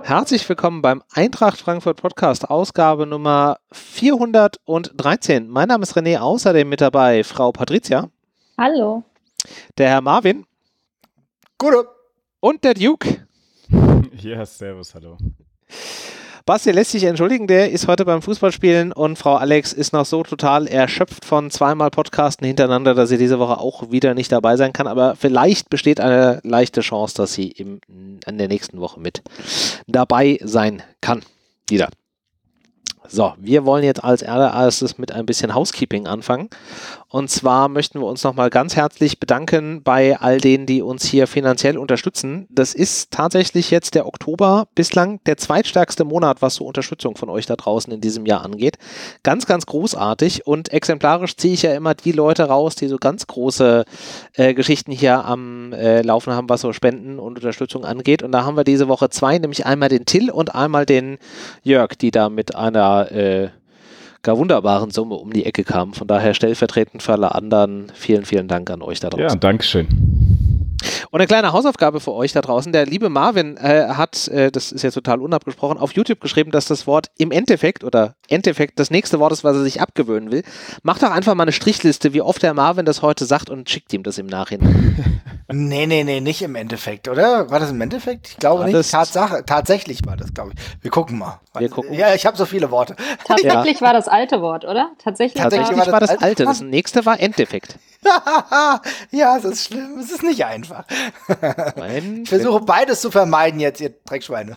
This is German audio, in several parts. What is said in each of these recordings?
Herzlich willkommen beim Eintracht Frankfurt Podcast, Ausgabe Nummer 413. Mein Name ist René, außerdem mit dabei Frau Patricia. Hallo. Der Herr Marvin. Gute. Und der Duke. Ja, servus, hallo. Basti lässt sich entschuldigen, der ist heute beim Fußballspielen und Frau Alex ist noch so total erschöpft von zweimal Podcasten hintereinander, dass sie diese Woche auch wieder nicht dabei sein kann, aber vielleicht besteht eine leichte Chance, dass sie in der nächsten Woche mit dabei sein kann. Wieder. So, wir wollen jetzt als allererstes mit ein bisschen Housekeeping anfangen. Und zwar möchten wir uns nochmal ganz herzlich bedanken bei all denen, die uns hier finanziell unterstützen. Das ist tatsächlich jetzt der Oktober bislang der zweitstärkste Monat, was so Unterstützung von euch da draußen in diesem Jahr angeht. Ganz, ganz großartig und exemplarisch ziehe ich ja immer die Leute raus, die so ganz große Geschichten hier am Laufen haben, was so Spenden und Unterstützung angeht. Und da haben wir diese Woche zwei, nämlich einmal den Till und einmal den Jörg, die da mit einer gar wunderbaren Summe um die Ecke kamen. Von daher stellvertretend für alle anderen vielen, vielen Dank an euch da draußen. Ja, Dankeschön. Und eine kleine Hausaufgabe für euch da draußen. Der liebe Marvin hat, das ist jetzt total unabgesprochen, auf YouTube geschrieben, dass das Wort im Endeffekt oder Endeffekt das nächste Wort ist, was er sich abgewöhnen will. Macht doch einfach mal eine Strichliste, wie oft der Marvin das heute sagt und schickt ihm das im Nachhinein. Nee, nicht im Endeffekt, oder? War das im Endeffekt? Ich glaube nicht. Tatsächlich war das, glaube ich. Wir gucken mal. Ja, ich habe so viele Worte. Tatsächlich war das alte Wort, oder? Tatsächlich war das alte. Das nächste war Endeffekt. Ja, es ist schlimm. Es ist nicht einfach. Ich versuche beides zu vermeiden jetzt, ihr Dreckschweine.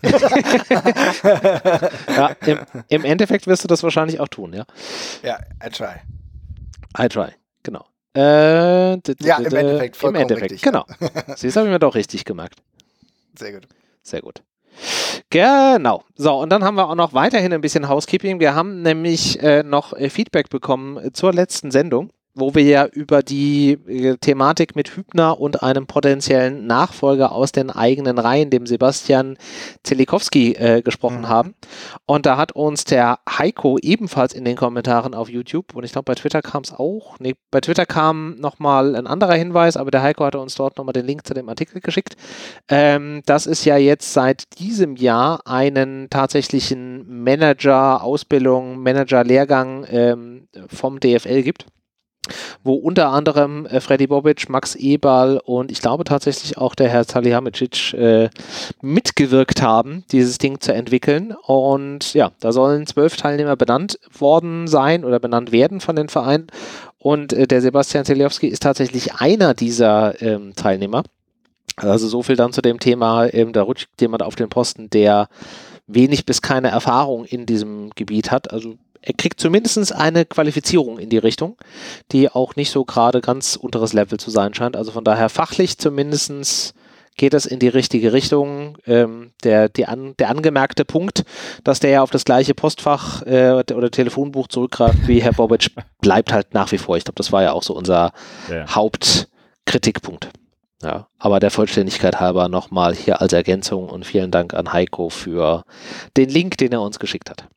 Ja, im Endeffekt wirst du das wahrscheinlich auch tun, ja? Ja, I try. I try, genau. Ja, im Endeffekt, vollkommen richtig. Genau. Das habe ich mir doch richtig gemerkt. Sehr gut. Sehr gut. Genau. So, und dann haben wir auch noch weiterhin ein bisschen Housekeeping. Wir haben nämlich noch Feedback bekommen zur letzten Sendung, wo wir ja über die Thematik mit Hübner und einem potenziellen Nachfolger aus den eigenen Reihen, dem Sebastian Zelikowski, gesprochen haben. Und da hat uns der Heiko ebenfalls in den Kommentaren auf YouTube, und ich glaube bei Twitter kam es auch, bei Twitter kam nochmal ein anderer Hinweis, aber der Heiko hatte uns dort nochmal den Link zu dem Artikel geschickt, dass es ja jetzt seit diesem Jahr einen tatsächlichen Manager-Ausbildung, Manager-Lehrgang vom DFL gibt, wo unter anderem Freddy Bobic, Max Eberl und ich glaube tatsächlich auch der Herr Salihamidzic mitgewirkt haben, dieses Ding zu entwickeln. Und ja, da sollen 12 Teilnehmer benannt worden sein oder benannt werden von den Vereinen. Und der Sebastian Zelikowski ist tatsächlich einer dieser Teilnehmer. Also so viel dann zu dem Thema, da rutscht jemand auf den Posten, der wenig bis keine Erfahrung in diesem Gebiet hat. Also er kriegt zumindest eine Qualifizierung in die Richtung, die auch nicht so gerade ganz unteres Level zu sein scheint. Also von daher fachlich zumindest geht es in die richtige Richtung. Der angemerkte Punkt, dass der ja auf das gleiche Postfach oder Telefonbuch zurückgreift wie Herr Bobic, bleibt halt nach wie vor. Ich glaube, das war ja auch so unser Hauptkritikpunkt. Ja, aber der Vollständigkeit halber nochmal hier als Ergänzung und vielen Dank an Heiko für den Link, den er uns geschickt hat.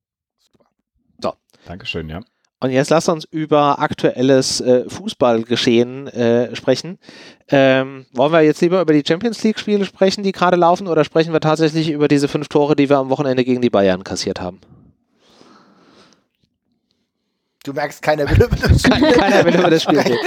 Dankeschön, ja. Und jetzt lasst uns über aktuelles Fußballgeschehen sprechen. Wollen wir jetzt lieber über die Champions-League-Spiele sprechen, die gerade laufen, oder sprechen wir tatsächlich über diese 5 Tore, die wir am Wochenende gegen die Bayern kassiert haben? Du merkst, keiner will über das Spiel. Keiner will über das Spiel reden.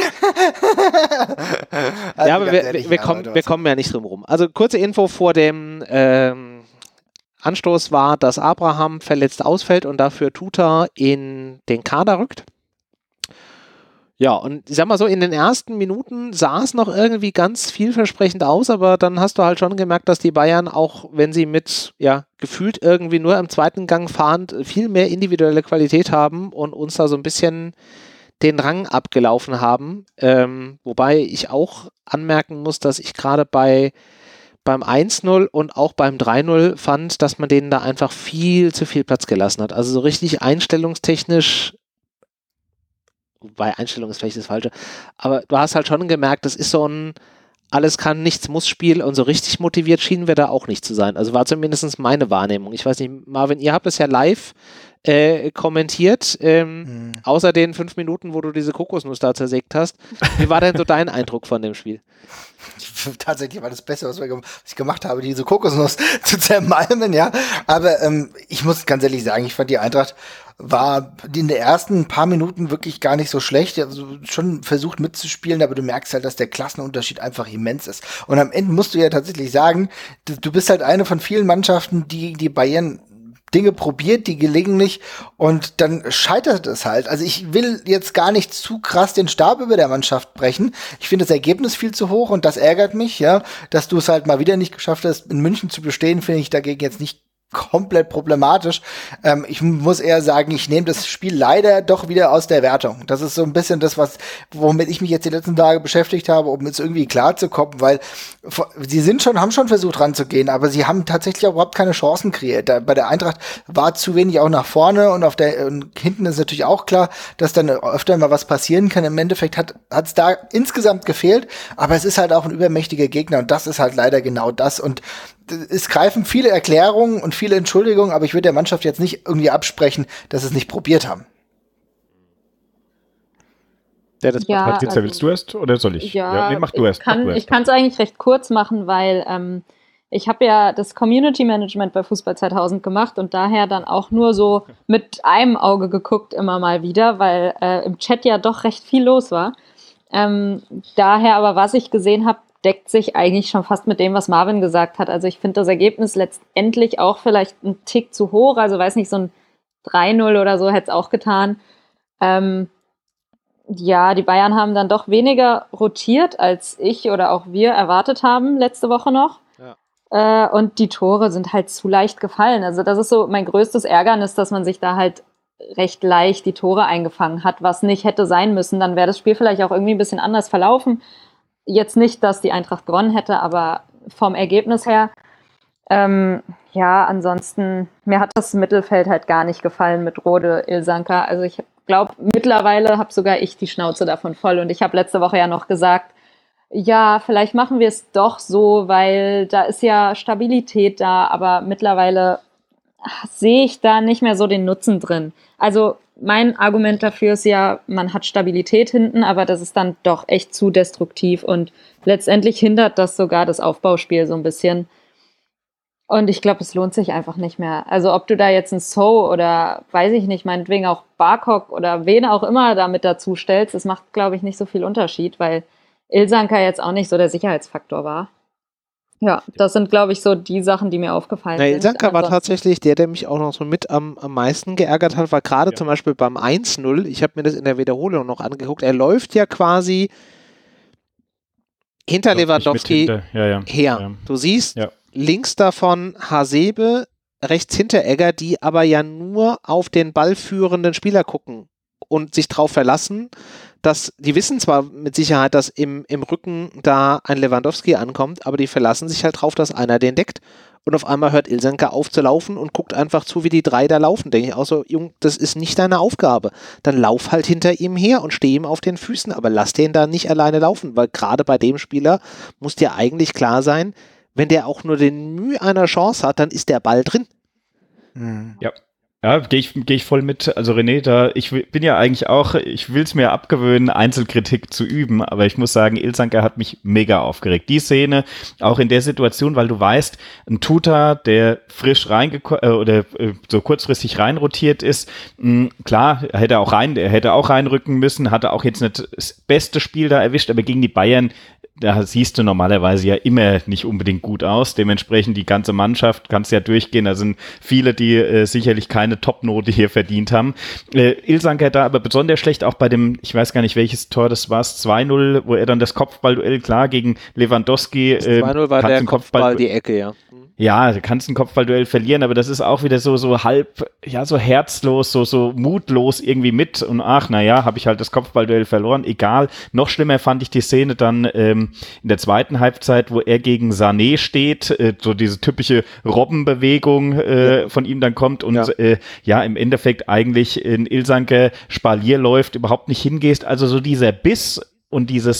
Ja, aber wir kommen ja nicht drum rum. Also kurze Info vor dem Anstoß war, dass Abraham verletzt ausfällt und dafür Tuta in den Kader rückt. Ja, und ich sag mal so, in den ersten Minuten sah es noch irgendwie ganz vielversprechend aus, aber dann hast du halt schon gemerkt, dass die Bayern, auch wenn sie mit, gefühlt irgendwie nur im zweiten Gang fahrend viel mehr individuelle Qualität haben und uns da so ein bisschen den Rang abgelaufen haben. Wobei ich auch anmerken muss, dass ich gerade beim 1-0 und auch beim 3-0 fand, dass man denen da einfach viel zu viel Platz gelassen hat. Also so richtig einstellungstechnisch, wobei Einstellung ist vielleicht das Falsche, aber du hast halt schon gemerkt, das ist so ein alles kann, nichts muss Spiel und so richtig motiviert schienen wir da auch nicht zu sein. Also war zumindest meine Wahrnehmung. Ich weiß nicht, Marvin, ihr habt es ja live kommentiert, außer den 5 Minuten, wo du diese Kokosnuss da zersägt hast. Wie war denn so dein Eindruck von dem Spiel? Tatsächlich war das Beste, was ich gemacht habe, diese Kokosnuss zu zermalmen, ja. Aber ich muss ganz ehrlich sagen, ich fand die Eintracht war in den ersten paar Minuten wirklich gar nicht so schlecht. Also schon versucht mitzuspielen, aber du merkst halt, dass der Klassenunterschied einfach immens ist. Und am Ende musst du ja tatsächlich sagen, du bist halt eine von vielen Mannschaften, die Bayern Dinge probiert, die gelingen nicht und dann scheitert es halt. Also ich will jetzt gar nicht zu krass den Stab über der Mannschaft brechen. Ich finde das Ergebnis viel zu hoch und das ärgert mich, ja, dass du es halt mal wieder nicht geschafft hast, in München zu bestehen, finde ich dagegen jetzt nicht komplett problematisch. Ich muss eher sagen, ich nehme das Spiel leider doch wieder aus der Wertung. Das ist so ein bisschen das, womit ich mich jetzt die letzten Tage beschäftigt habe, um jetzt irgendwie klar zu kommen, weil sie haben schon versucht ranzugehen, aber sie haben tatsächlich auch überhaupt keine Chancen kreiert. Bei der Eintracht war zu wenig auch nach vorne und und hinten ist natürlich auch klar, dass dann öfter mal was passieren kann. Im Endeffekt hat es da insgesamt gefehlt, aber es ist halt auch ein übermächtiger Gegner und das ist halt leider genau das und es greifen viele Erklärungen und viele Entschuldigungen, aber ich würde der Mannschaft jetzt nicht irgendwie absprechen, dass sie es nicht probiert haben. Patricia, willst du erst oder soll ich? Ja, mach du erst. Ich kann es eigentlich recht kurz machen, weil ich habe ja das Community Management bei Fußball 2000 gemacht und daher dann auch nur so mit einem Auge geguckt immer mal wieder, weil im Chat ja doch recht viel los war. Daher aber, was ich gesehen habe, deckt sich eigentlich schon fast mit dem, was Marvin gesagt hat. Also ich finde das Ergebnis letztendlich auch vielleicht ein Tick zu hoch. Also weiß nicht, so ein 3-0 oder so hätte es auch getan. Ja, die Bayern haben dann doch weniger rotiert, als ich oder auch wir erwartet haben letzte Woche noch. Ja. Und die Tore sind halt zu leicht gefallen. Also das ist so mein größtes Ärgernis, dass man sich da halt recht leicht die Tore eingefangen hat, was nicht hätte sein müssen. Dann wäre das Spiel vielleicht auch irgendwie ein bisschen anders verlaufen. Jetzt nicht, dass die Eintracht gewonnen hätte, aber vom Ergebnis her, ja, ansonsten, mir hat das Mittelfeld halt gar nicht gefallen mit Rode, Ilsanker. Also ich glaube, mittlerweile habe sogar ich die Schnauze davon voll. Und ich habe letzte Woche ja noch gesagt, ja, vielleicht machen wir es doch so, weil da ist ja Stabilität da, aber mittlerweile sehe ich da nicht mehr so den Nutzen drin. Also mein Argument dafür ist ja, man hat Stabilität hinten, aber das ist dann doch echt zu destruktiv und letztendlich hindert das sogar das Aufbauspiel so ein bisschen. Und ich glaube, es lohnt sich einfach nicht mehr. Also ob du da jetzt einen So oder, weiß ich nicht, meinetwegen auch Barkok oder wen auch immer damit dazu stellst, das macht, glaube ich, nicht so viel Unterschied, weil Ilsanker jetzt auch nicht so der Sicherheitsfaktor war. Ja, das sind, glaube ich, so die Sachen, die mir aufgefallen sind. Ilsanker war tatsächlich der mich auch noch so mit am meisten geärgert hat, war gerade zum Beispiel beim 1-0, ich habe mir das in der Wiederholung noch angeguckt, er läuft ja quasi hinter Lewandowski her. Ja. Du siehst links davon Hasebe, rechts hinter Egger, die aber ja nur auf den ballführenden Spieler gucken und sich drauf verlassen, dass die wissen zwar mit Sicherheit, dass im Rücken da ein Lewandowski ankommt, aber die verlassen sich halt drauf, dass einer den deckt und auf einmal hört Ilsanker auf zu laufen und guckt einfach zu, wie die drei da laufen. Denke ich auch so, Jung, das ist nicht deine Aufgabe. Dann lauf halt hinter ihm her und steh ihm auf den Füßen, aber lass den da nicht alleine laufen, weil gerade bei dem Spieler muss dir eigentlich klar sein, wenn der auch nur den Mühe einer Chance hat, dann ist der Ball drin. Ja. Ja, gehe ich voll mit. Also René, ich bin ja eigentlich auch, ich will es mir abgewöhnen, Einzelkritik zu üben, aber ich muss sagen, Ilsanker hat mich mega aufgeregt. Die Szene, auch in der Situation, weil du weißt, ein Tuta, der frisch oder so kurzfristig reinrotiert ist, klar, er hätte auch reinrücken müssen, hatte auch jetzt nicht das beste Spiel da erwischt, aber gegen die Bayern, da siehst du normalerweise ja immer nicht unbedingt gut aus. Dementsprechend die ganze Mannschaft, kannst ja durchgehen. Da sind viele, die sicherlich keine Top-Note hier verdient haben. Ilsanker da aber besonders schlecht, auch bei dem, ich weiß gar nicht, welches Tor das war, 2-0, wo er dann das Kopfballduell, klar, gegen Lewandowski. 2-0 war der Kopfball die Ecke, ja. Ja, du kannst ein Kopfballduell verlieren, aber das ist auch wieder so halb, ja, so herzlos, so mutlos irgendwie mit und habe ich halt das Kopfballduell verloren, egal. Noch schlimmer fand ich die Szene dann in der zweiten Halbzeit, wo er gegen Sané steht, so diese typische Robbenbewegung von ihm dann kommt und im Endeffekt eigentlich in Ilsanker Spalier läuft, überhaupt nicht hingehst, also so dieser Biss und dieses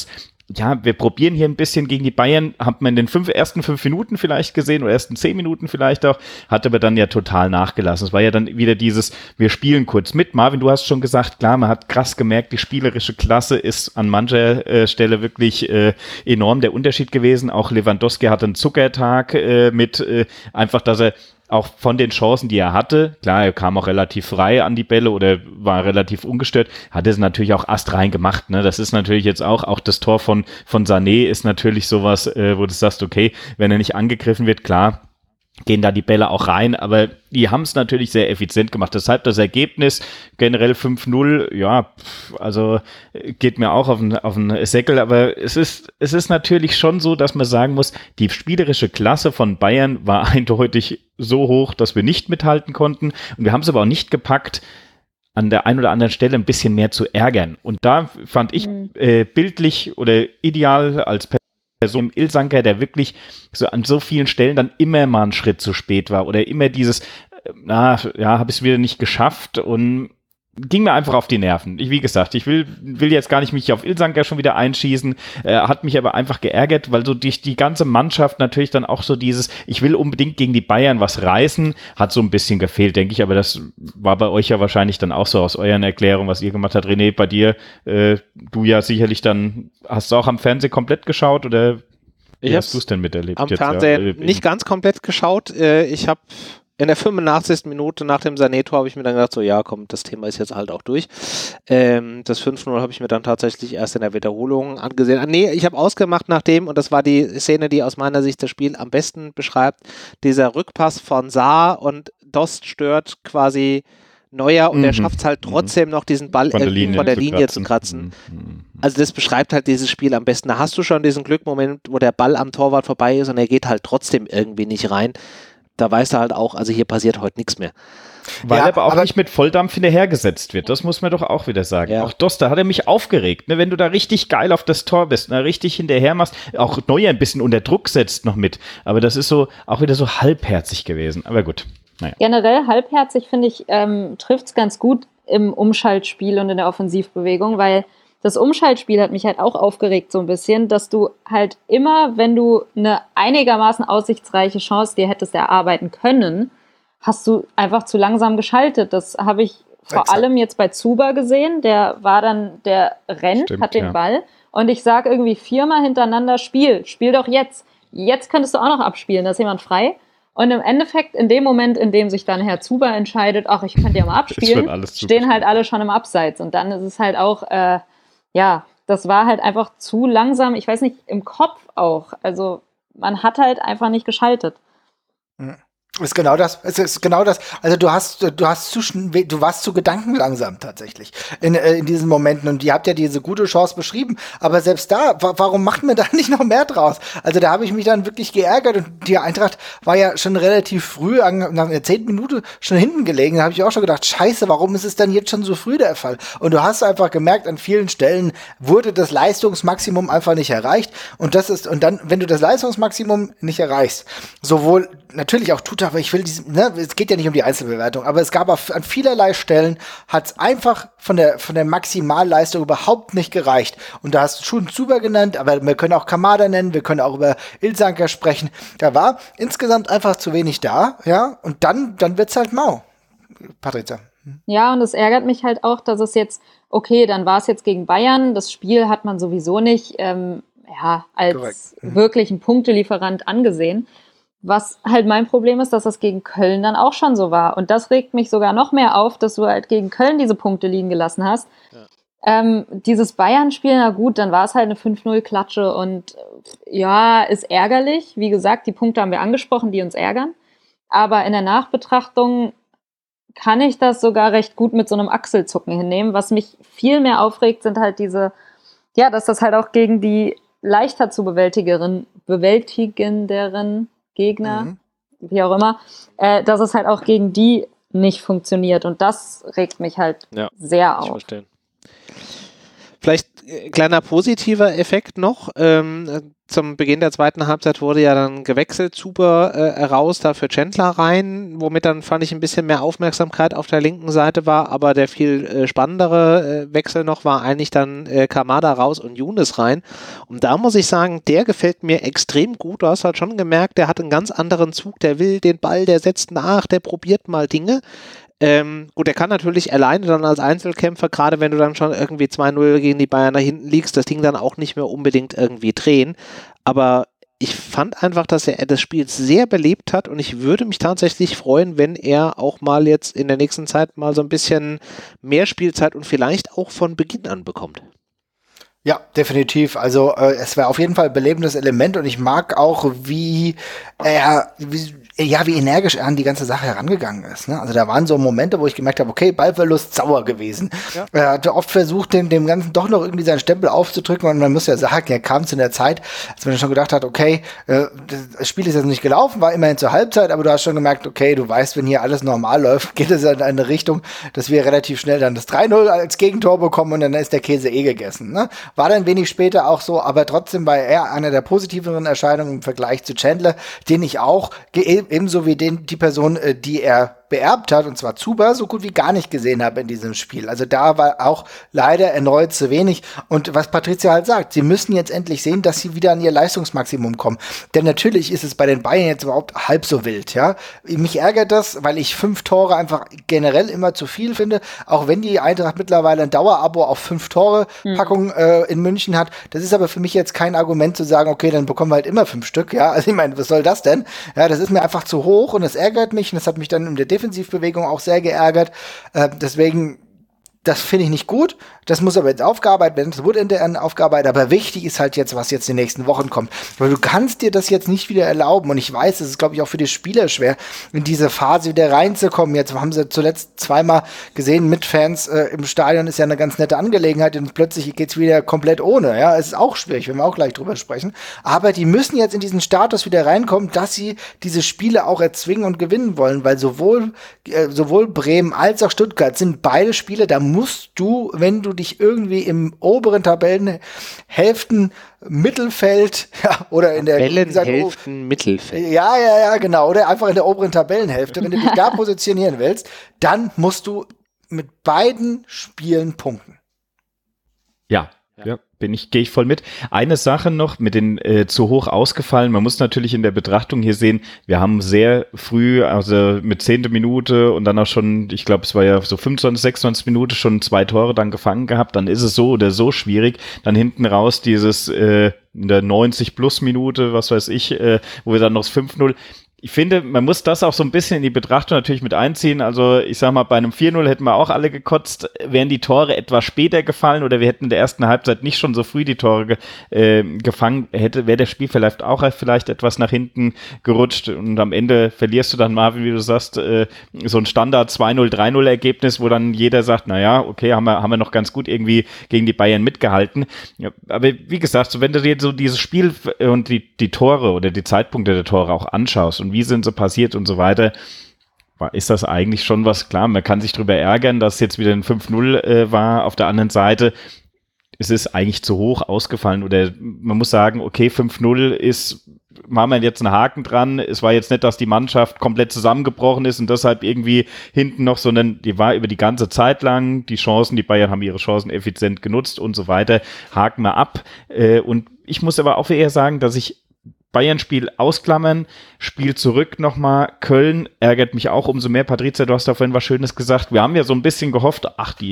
ja, wir probieren hier ein bisschen gegen die Bayern, hat man in den ersten 5 Minuten vielleicht gesehen oder ersten 10 Minuten vielleicht auch, hat aber dann ja total nachgelassen. Es war ja dann wieder dieses, wir spielen kurz mit. Marvin, du hast schon gesagt, klar, man hat krass gemerkt, die spielerische Klasse ist an mancher Stelle wirklich enorm der Unterschied gewesen. Auch Lewandowski hatte einen Zuckertag mit einfach, dass er auch von den Chancen, die er hatte, klar, er kam auch relativ frei an die Bälle oder war relativ ungestört, hat es natürlich auch astrein gemacht, ne? Das ist natürlich jetzt auch das Tor von Sané ist natürlich sowas, wo du sagst, okay, wenn er nicht angegriffen wird, klar, gehen da die Bälle auch rein, aber die haben es natürlich sehr effizient gemacht. Deshalb das Ergebnis generell 5-0, ja, also geht mir auch auf den Säckel, aber es ist natürlich schon so, dass man sagen muss, die spielerische Klasse von Bayern war eindeutig so hoch, dass wir nicht mithalten konnten und wir haben es aber auch nicht gepackt, an der einen oder anderen Stelle ein bisschen mehr zu ärgern. Und da fand ich bildlich oder ideal als Person Ilsanker, der wirklich so an so vielen Stellen dann immer mal einen Schritt zu spät war oder immer dieses, habe ich es wieder nicht geschafft und ging mir einfach auf die Nerven. Wie gesagt, ich will jetzt gar nicht mich auf Ilsanker schon wieder einschießen, hat mich aber einfach geärgert, weil so die ganze Mannschaft natürlich dann auch so dieses, ich will unbedingt gegen die Bayern was reißen, hat so ein bisschen gefehlt, denke ich, aber das war bei euch ja wahrscheinlich dann auch so aus euren Erklärungen, was ihr gemacht habt. René, bei dir, du ja sicherlich dann, hast du auch am Fernsehen komplett geschaut oder wie hast du es denn miterlebt? Am Fernsehen nicht ganz komplett geschaut, ich habe in der 85. Minute nach dem Sané-Tor habe ich mir dann gedacht, so ja komm, das Thema ist jetzt halt auch durch. Das 5-0 habe ich mir dann tatsächlich erst in der Wiederholung angesehen. Ich habe ausgemacht nachdem, und das war die Szene, die aus meiner Sicht das Spiel am besten beschreibt, dieser Rückpass von Saar und Dost stört quasi Neuer und er schafft es halt trotzdem noch, diesen Ball von der Linie zu kratzen. Also das beschreibt halt dieses Spiel am besten. Da hast du schon diesen Glückmoment, wo der Ball am Torwart vorbei ist und er geht halt trotzdem irgendwie nicht rein. Da weißt du halt auch, also hier passiert heute nichts mehr. Weil er aber auch nicht mit Volldampf hinterhergesetzt wird. Das muss man doch auch wieder sagen. Ja. Auch Doster hat er mich aufgeregt. Ne? Wenn du da richtig geil auf das Tor bist, ne? Richtig hinterher machst, auch Neuer ein bisschen unter Druck setzt noch mit. Aber das ist so auch wieder so halbherzig gewesen. Aber gut. Naja. Generell halbherzig, finde ich, trifft es ganz gut im Umschaltspiel und in der Offensivbewegung, weil das Umschaltspiel hat mich halt auch aufgeregt so ein bisschen, dass du halt immer, wenn du eine einigermaßen aussichtsreiche Chance dir hättest erarbeiten können, hast du einfach zu langsam geschaltet. Das habe ich vor allem jetzt bei Zuber gesehen. Der rennt, hat den Ball und ich sage irgendwie 4-mal hintereinander, spiel doch jetzt. Jetzt könntest du auch noch abspielen, da ist jemand frei. Und im Endeffekt, in dem Moment, in dem sich dann Herr Zuber entscheidet, ach, ich könnte ja mal abspielen, stehen halt alle schon im Abseits. Und dann ist es halt auch, das war halt einfach zu langsam, ich weiß nicht, im Kopf auch. Also man hat halt einfach nicht geschaltet. Es ist genau das. Also du warst zu gedankenlangsam tatsächlich in diesen Momenten und ihr habt ja diese gute Chance beschrieben, aber selbst da, warum macht man da nicht noch mehr draus? Also da habe ich mich dann wirklich geärgert und die Eintracht war ja schon relativ früh, nach der 10. Minute schon hinten gelegen, da habe ich auch schon gedacht, scheiße, warum ist es denn jetzt schon so früh der Fall? Und du hast einfach gemerkt, an vielen Stellen wurde das Leistungsmaximum einfach nicht erreicht und dann, wenn du das Leistungsmaximum nicht erreichst, sowohl natürlich auch tut, aber ich will es geht ja nicht um die Einzelbewertung, aber es gab an vielerlei Stellen, hat es einfach von der Maximalleistung überhaupt nicht gereicht. Und da hast du schon Zuber genannt, aber wir können auch Kamada nennen, wir können auch über Ilsanker sprechen. Da war insgesamt einfach zu wenig da, ja, und dann wird's halt mau. Patrizia. Ja, und es ärgert mich halt auch, dass es jetzt, okay, dann war es jetzt gegen Bayern, das Spiel hat man sowieso nicht als wirklichen Punktelieferant angesehen. Was halt mein Problem ist, dass das gegen Köln dann auch schon so war. Und das regt mich sogar noch mehr auf, dass du halt gegen Köln diese Punkte liegen gelassen hast. Ja. Dieses Bayern-Spiel, na gut, dann war es halt eine 5-0-Klatsche und ist ärgerlich. Wie gesagt, die Punkte haben wir angesprochen, die uns ärgern. Aber in der Nachbetrachtung kann ich das sogar recht gut mit so einem Achselzucken hinnehmen. Was mich viel mehr aufregt, sind halt dass das halt auch gegen die leichter zu bewältigenderen Gegner, wie auch immer, dass es halt auch gegen die nicht funktioniert. Und das regt mich halt sehr auf. Verstehen. Vielleicht kleiner positiver Effekt noch. Zum Beginn der zweiten Halbzeit wurde ja dann gewechselt, Zuber raus, dafür Chandler rein, womit dann, fand ich, ein bisschen mehr Aufmerksamkeit auf der linken Seite war, aber der viel spannendere Wechsel noch war eigentlich dann Kamada raus und Younes rein. Und da muss ich sagen, der gefällt mir extrem gut. Du hast halt schon gemerkt, der hat einen ganz anderen Zug, der will den Ball, der setzt nach, der probiert mal Dinge. Gut, er kann natürlich alleine dann als Einzelkämpfer, gerade wenn du dann schon irgendwie 2-0 gegen die Bayern da hinten liegst, das Ding dann auch nicht mehr unbedingt irgendwie drehen. Aber ich fand einfach, dass er das Spiel sehr belebt hat und ich würde mich tatsächlich freuen, wenn er auch mal jetzt in der nächsten Zeit mal so ein bisschen mehr Spielzeit und vielleicht auch von Beginn an bekommt. Ja, definitiv. Also es war auf jeden Fall ein belebendes Element und ich mag auch, wie energisch er an die ganze Sache herangegangen ist. Ne? Also da waren so Momente, wo ich gemerkt habe, okay, Ballverlust, sauer gewesen. Ja. Er hatte oft versucht, dem Ganzen doch noch irgendwie seinen Stempel aufzudrücken und man muss ja sagen, er kam zu einer Zeit, als man schon gedacht hat, okay, das Spiel ist jetzt nicht gelaufen, war immerhin zur Halbzeit, aber du hast schon gemerkt, okay, du weißt, wenn hier alles normal läuft, geht es in eine Richtung, dass wir relativ schnell dann das 3-0 als Gegentor bekommen und dann ist der Käse gegessen. Ne? War dann wenig später auch so, aber trotzdem war er einer der positiveren Erscheinungen im Vergleich zu Chandler, den ich auch ebenso wie die Person, die er beerbt hat, und zwar Zuber, so gut wie gar nicht gesehen habe in diesem Spiel. Also da war auch leider erneut zu wenig. Und was Patricia halt sagt, sie müssen jetzt endlich sehen, dass sie wieder an ihr Leistungsmaximum kommen. Denn natürlich ist es bei den Bayern jetzt überhaupt halb so wild, ja. Mich ärgert das, weil ich 5 Tore einfach generell immer zu viel finde. Auch wenn die Eintracht mittlerweile ein Dauerabo auf 5 Tore-Packung in München hat. Das ist aber für mich jetzt kein Argument zu sagen, okay, dann bekommen wir halt immer 5 Stück, ja. Also ich meine, was soll das denn? Ja, das ist mir einfach zu hoch und das ärgert mich und das hat mich dann in der Defensivbewegung auch sehr geärgert. Deswegen, das finde ich nicht gut. Das muss aber jetzt aufgearbeitet werden. Das wurde in der aufgearbeitet. Aber wichtig ist halt jetzt, was jetzt in den nächsten Wochen kommt. Weil du kannst dir das jetzt nicht wieder erlauben. Und ich weiß, es ist, glaube ich, auch für die Spieler schwer, in diese Phase wieder reinzukommen. Jetzt haben sie zuletzt zweimal gesehen mit Fans im Stadion. Ist ja eine ganz nette Angelegenheit. Und plötzlich geht's wieder komplett ohne. Ja, es ist auch schwierig, wenn wir auch gleich drüber sprechen. Aber die müssen jetzt in diesen Status wieder reinkommen, dass sie diese Spiele auch erzwingen und gewinnen wollen. Weil sowohl Bremen als auch Stuttgart sind beide Spiele, da musst du, wenn du dich irgendwie im oberen Tabellenhälften Mittelfeld, ja, oder in der Tabellenhälften Mittelfeld. Ja, genau, oder einfach in der oberen Tabellenhälfte, wenn du dich da positionieren willst, dann musst du mit beiden Spielen punkten. Ja. Gehe ich voll mit. Eine Sache noch mit den zu hoch ausgefallen. Man muss natürlich in der Betrachtung hier sehen, wir haben sehr früh, also mit 10. Minute und dann auch schon, ich glaube, es war ja so 25, 26 Minute schon 2 Tore dann gefangen gehabt. Dann ist es so oder so schwierig. Dann hinten raus dieses in der 90 plus Minute, was weiß ich, wo wir dann noch das 5-0. Ich finde, man muss das auch so ein bisschen in die Betrachtung natürlich mit einziehen. Also ich sag mal, bei einem 4-0 hätten wir auch alle gekotzt. Wären die Tore etwas später gefallen oder wir hätten in der ersten Halbzeit nicht schon so früh die Tore gefangen, wäre der Spiel vielleicht auch etwas nach hinten gerutscht und am Ende verlierst du dann, Marvin, wie du sagst, so ein Standard 2-0, 3-0 Ergebnis, wo dann jeder sagt, naja, okay, haben wir noch ganz gut irgendwie gegen die Bayern mitgehalten. Ja, aber wie gesagt, so wenn du dir so dieses Spiel und die Tore oder die Zeitpunkte der Tore auch anschaust und wie sind sie passiert und so weiter, ist das eigentlich schon was klar. Man kann sich darüber ärgern, dass jetzt wieder ein 5-0 war. Auf der anderen Seite, es ist eigentlich zu hoch ausgefallen oder man muss sagen, okay, 5-0 ist, machen wir jetzt einen Haken dran. Es war jetzt nicht, dass die Mannschaft komplett zusammengebrochen ist und deshalb irgendwie hinten noch, sondern die war über die ganze Zeit lang, die Bayern haben ihre Chancen effizient genutzt und so weiter. Haken wir ab. Und ich muss aber auch eher sagen, dass ich Bayern-Spiel ausklammern, Spiel zurück nochmal, Köln ärgert mich auch umso mehr. Patricia, du hast da vorhin was Schönes gesagt. Wir haben ja so ein bisschen gehofft, ach, die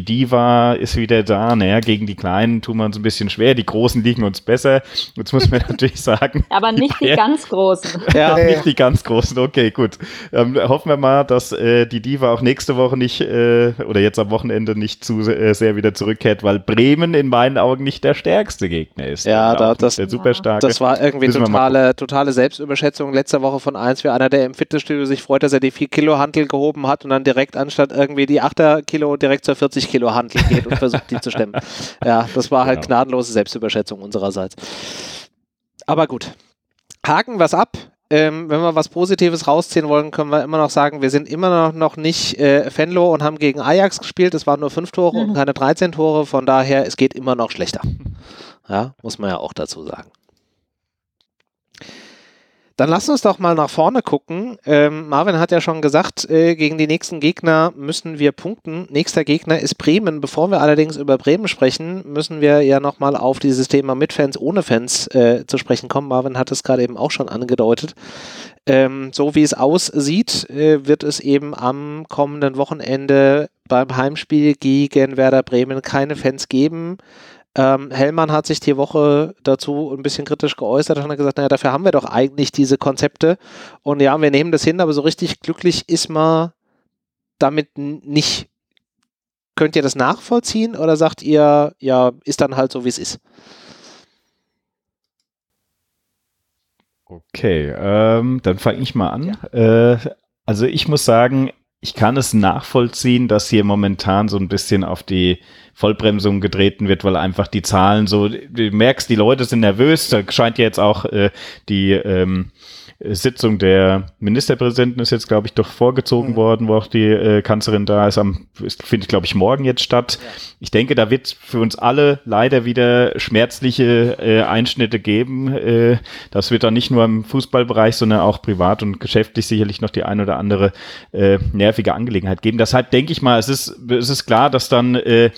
Diva ist wieder da. Naja, gegen die Kleinen tun wir uns ein bisschen schwer, die Großen liegen uns besser. Jetzt muss man natürlich sagen. Aber nicht die ganz Großen. Ja, nicht die ganz Großen, okay, gut. Hoffen wir mal, dass die Diva auch nächste Woche nicht, oder jetzt am Wochenende nicht zu sehr wieder zurückkehrt, weil Bremen in meinen Augen nicht der stärkste Gegner ist. Ja, der super starke. Das war irgendwie totale Selbstüberschätzung letzte Woche von 1 für einer, der im Fitnessstudio sich freut, dass er die 4 Kilo Hantel gehoben hat und dann direkt anstatt irgendwie die 8er Kilo direkt zur 40 Kilo Hantel geht und versucht, die zu stemmen. Ja, das war halt gnadenlose Selbstüberschätzung unsererseits. Aber gut. Haken was ab. wenn wir was Positives rausziehen wollen, können wir immer noch sagen, wir sind immer noch nicht Venlo und haben gegen Ajax gespielt. Es waren nur 5 Tore und keine 13 Tore. Von daher, es geht immer noch schlechter. Ja, muss man ja auch dazu sagen. Dann lass uns doch mal nach vorne gucken. Marvin hat ja schon gesagt, gegen die nächsten Gegner müssen wir punkten. Nächster Gegner ist Bremen. Bevor wir allerdings über Bremen sprechen, müssen wir ja nochmal auf dieses Thema mit Fans, ohne Fans zu sprechen kommen. Marvin hat es gerade eben auch schon angedeutet. So wie es aussieht, wird es eben am kommenden Wochenende beim Heimspiel gegen Werder Bremen keine Fans geben. Hellmann hat sich die Woche dazu ein bisschen kritisch geäußert und hat gesagt, naja, dafür haben wir doch eigentlich diese Konzepte und ja, wir nehmen das hin, aber so richtig glücklich ist man damit nicht. Könnt ihr das nachvollziehen oder sagt ihr, ja, ist dann halt so, wie es ist? Okay, dann fange ich mal an. Ja. Also ich muss sagen, ich kann es nachvollziehen, dass hier momentan so ein bisschen auf die Vollbremsung getreten wird, weil einfach die Zahlen so, du merkst, die Leute sind nervös, da scheint ja jetzt auch die Sitzung der Ministerpräsidenten ist jetzt, glaube ich, doch vorgezogen worden, wo auch die Kanzlerin da ist, findet, glaube ich, morgen jetzt statt. Ja. Ich denke, da wird es für uns alle leider wieder schmerzliche Einschnitte geben. Das wird dann nicht nur im Fußballbereich, sondern auch privat und geschäftlich sicherlich noch die ein oder andere nervige Angelegenheit geben. Deshalb denke ich mal, es ist klar, dass dann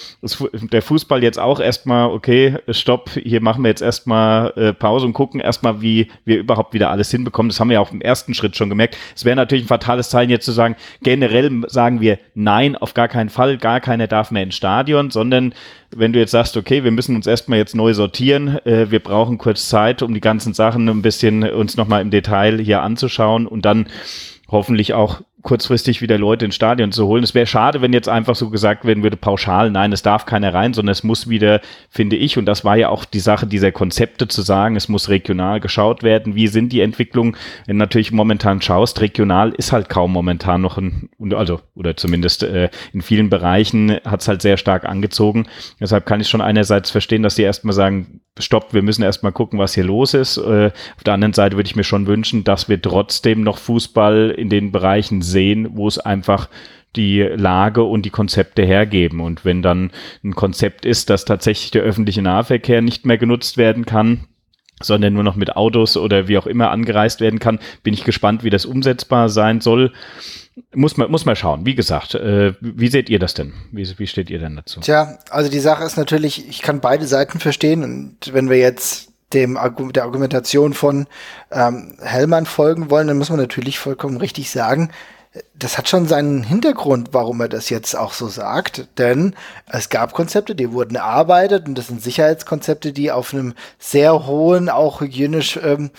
der Fußball jetzt auch erstmal, okay, stopp, hier machen wir jetzt erstmal Pause und gucken erstmal, wie wir überhaupt wieder alles hinbekommen. Das haben wir ja auch im ersten Schritt schon gemerkt. Es wäre natürlich ein fatales Zeichen jetzt zu sagen, generell sagen wir nein, auf gar keinen Fall, gar keiner darf mehr ins Stadion, sondern wenn du jetzt sagst, okay, wir müssen uns erstmal jetzt neu sortieren, wir brauchen kurz Zeit, um die ganzen Sachen ein bisschen uns nochmal im Detail hier anzuschauen und dann hoffentlich auch kurzfristig wieder Leute ins Stadion zu holen. Es wäre schade, wenn jetzt einfach so gesagt werden würde, pauschal, nein, es darf keiner rein, sondern es muss wieder, finde ich, und das war ja auch die Sache dieser Konzepte zu sagen, es muss regional geschaut werden, wie sind die Entwicklungen, wenn du natürlich momentan schaust, regional ist halt kaum momentan noch oder zumindest in vielen Bereichen hat es halt sehr stark angezogen. Deshalb kann ich schon einerseits verstehen, dass sie erstmal sagen, stopp, wir müssen erstmal gucken, was hier los ist. Auf der anderen Seite würde ich mir schon wünschen, dass wir trotzdem noch Fußball in den Bereichen sehen, wo es einfach die Lage und die Konzepte hergeben. Und wenn dann ein Konzept ist, dass tatsächlich der öffentliche Nahverkehr nicht mehr genutzt werden kann, sondern nur noch mit Autos oder wie auch immer angereist werden kann, bin ich gespannt, wie das umsetzbar sein soll. Muss man schauen. Wie gesagt, wie seht ihr das denn? Wie steht ihr denn dazu? Tja, also die Sache ist natürlich, ich kann beide Seiten verstehen und wenn wir jetzt der Argumentation von Hellmann folgen wollen, dann muss man natürlich vollkommen richtig sagen, das hat schon seinen Hintergrund, warum er das jetzt auch so sagt, denn es gab Konzepte, die wurden erarbeitet und das sind Sicherheitskonzepte, die auf einem sehr hohen, auch hygienisch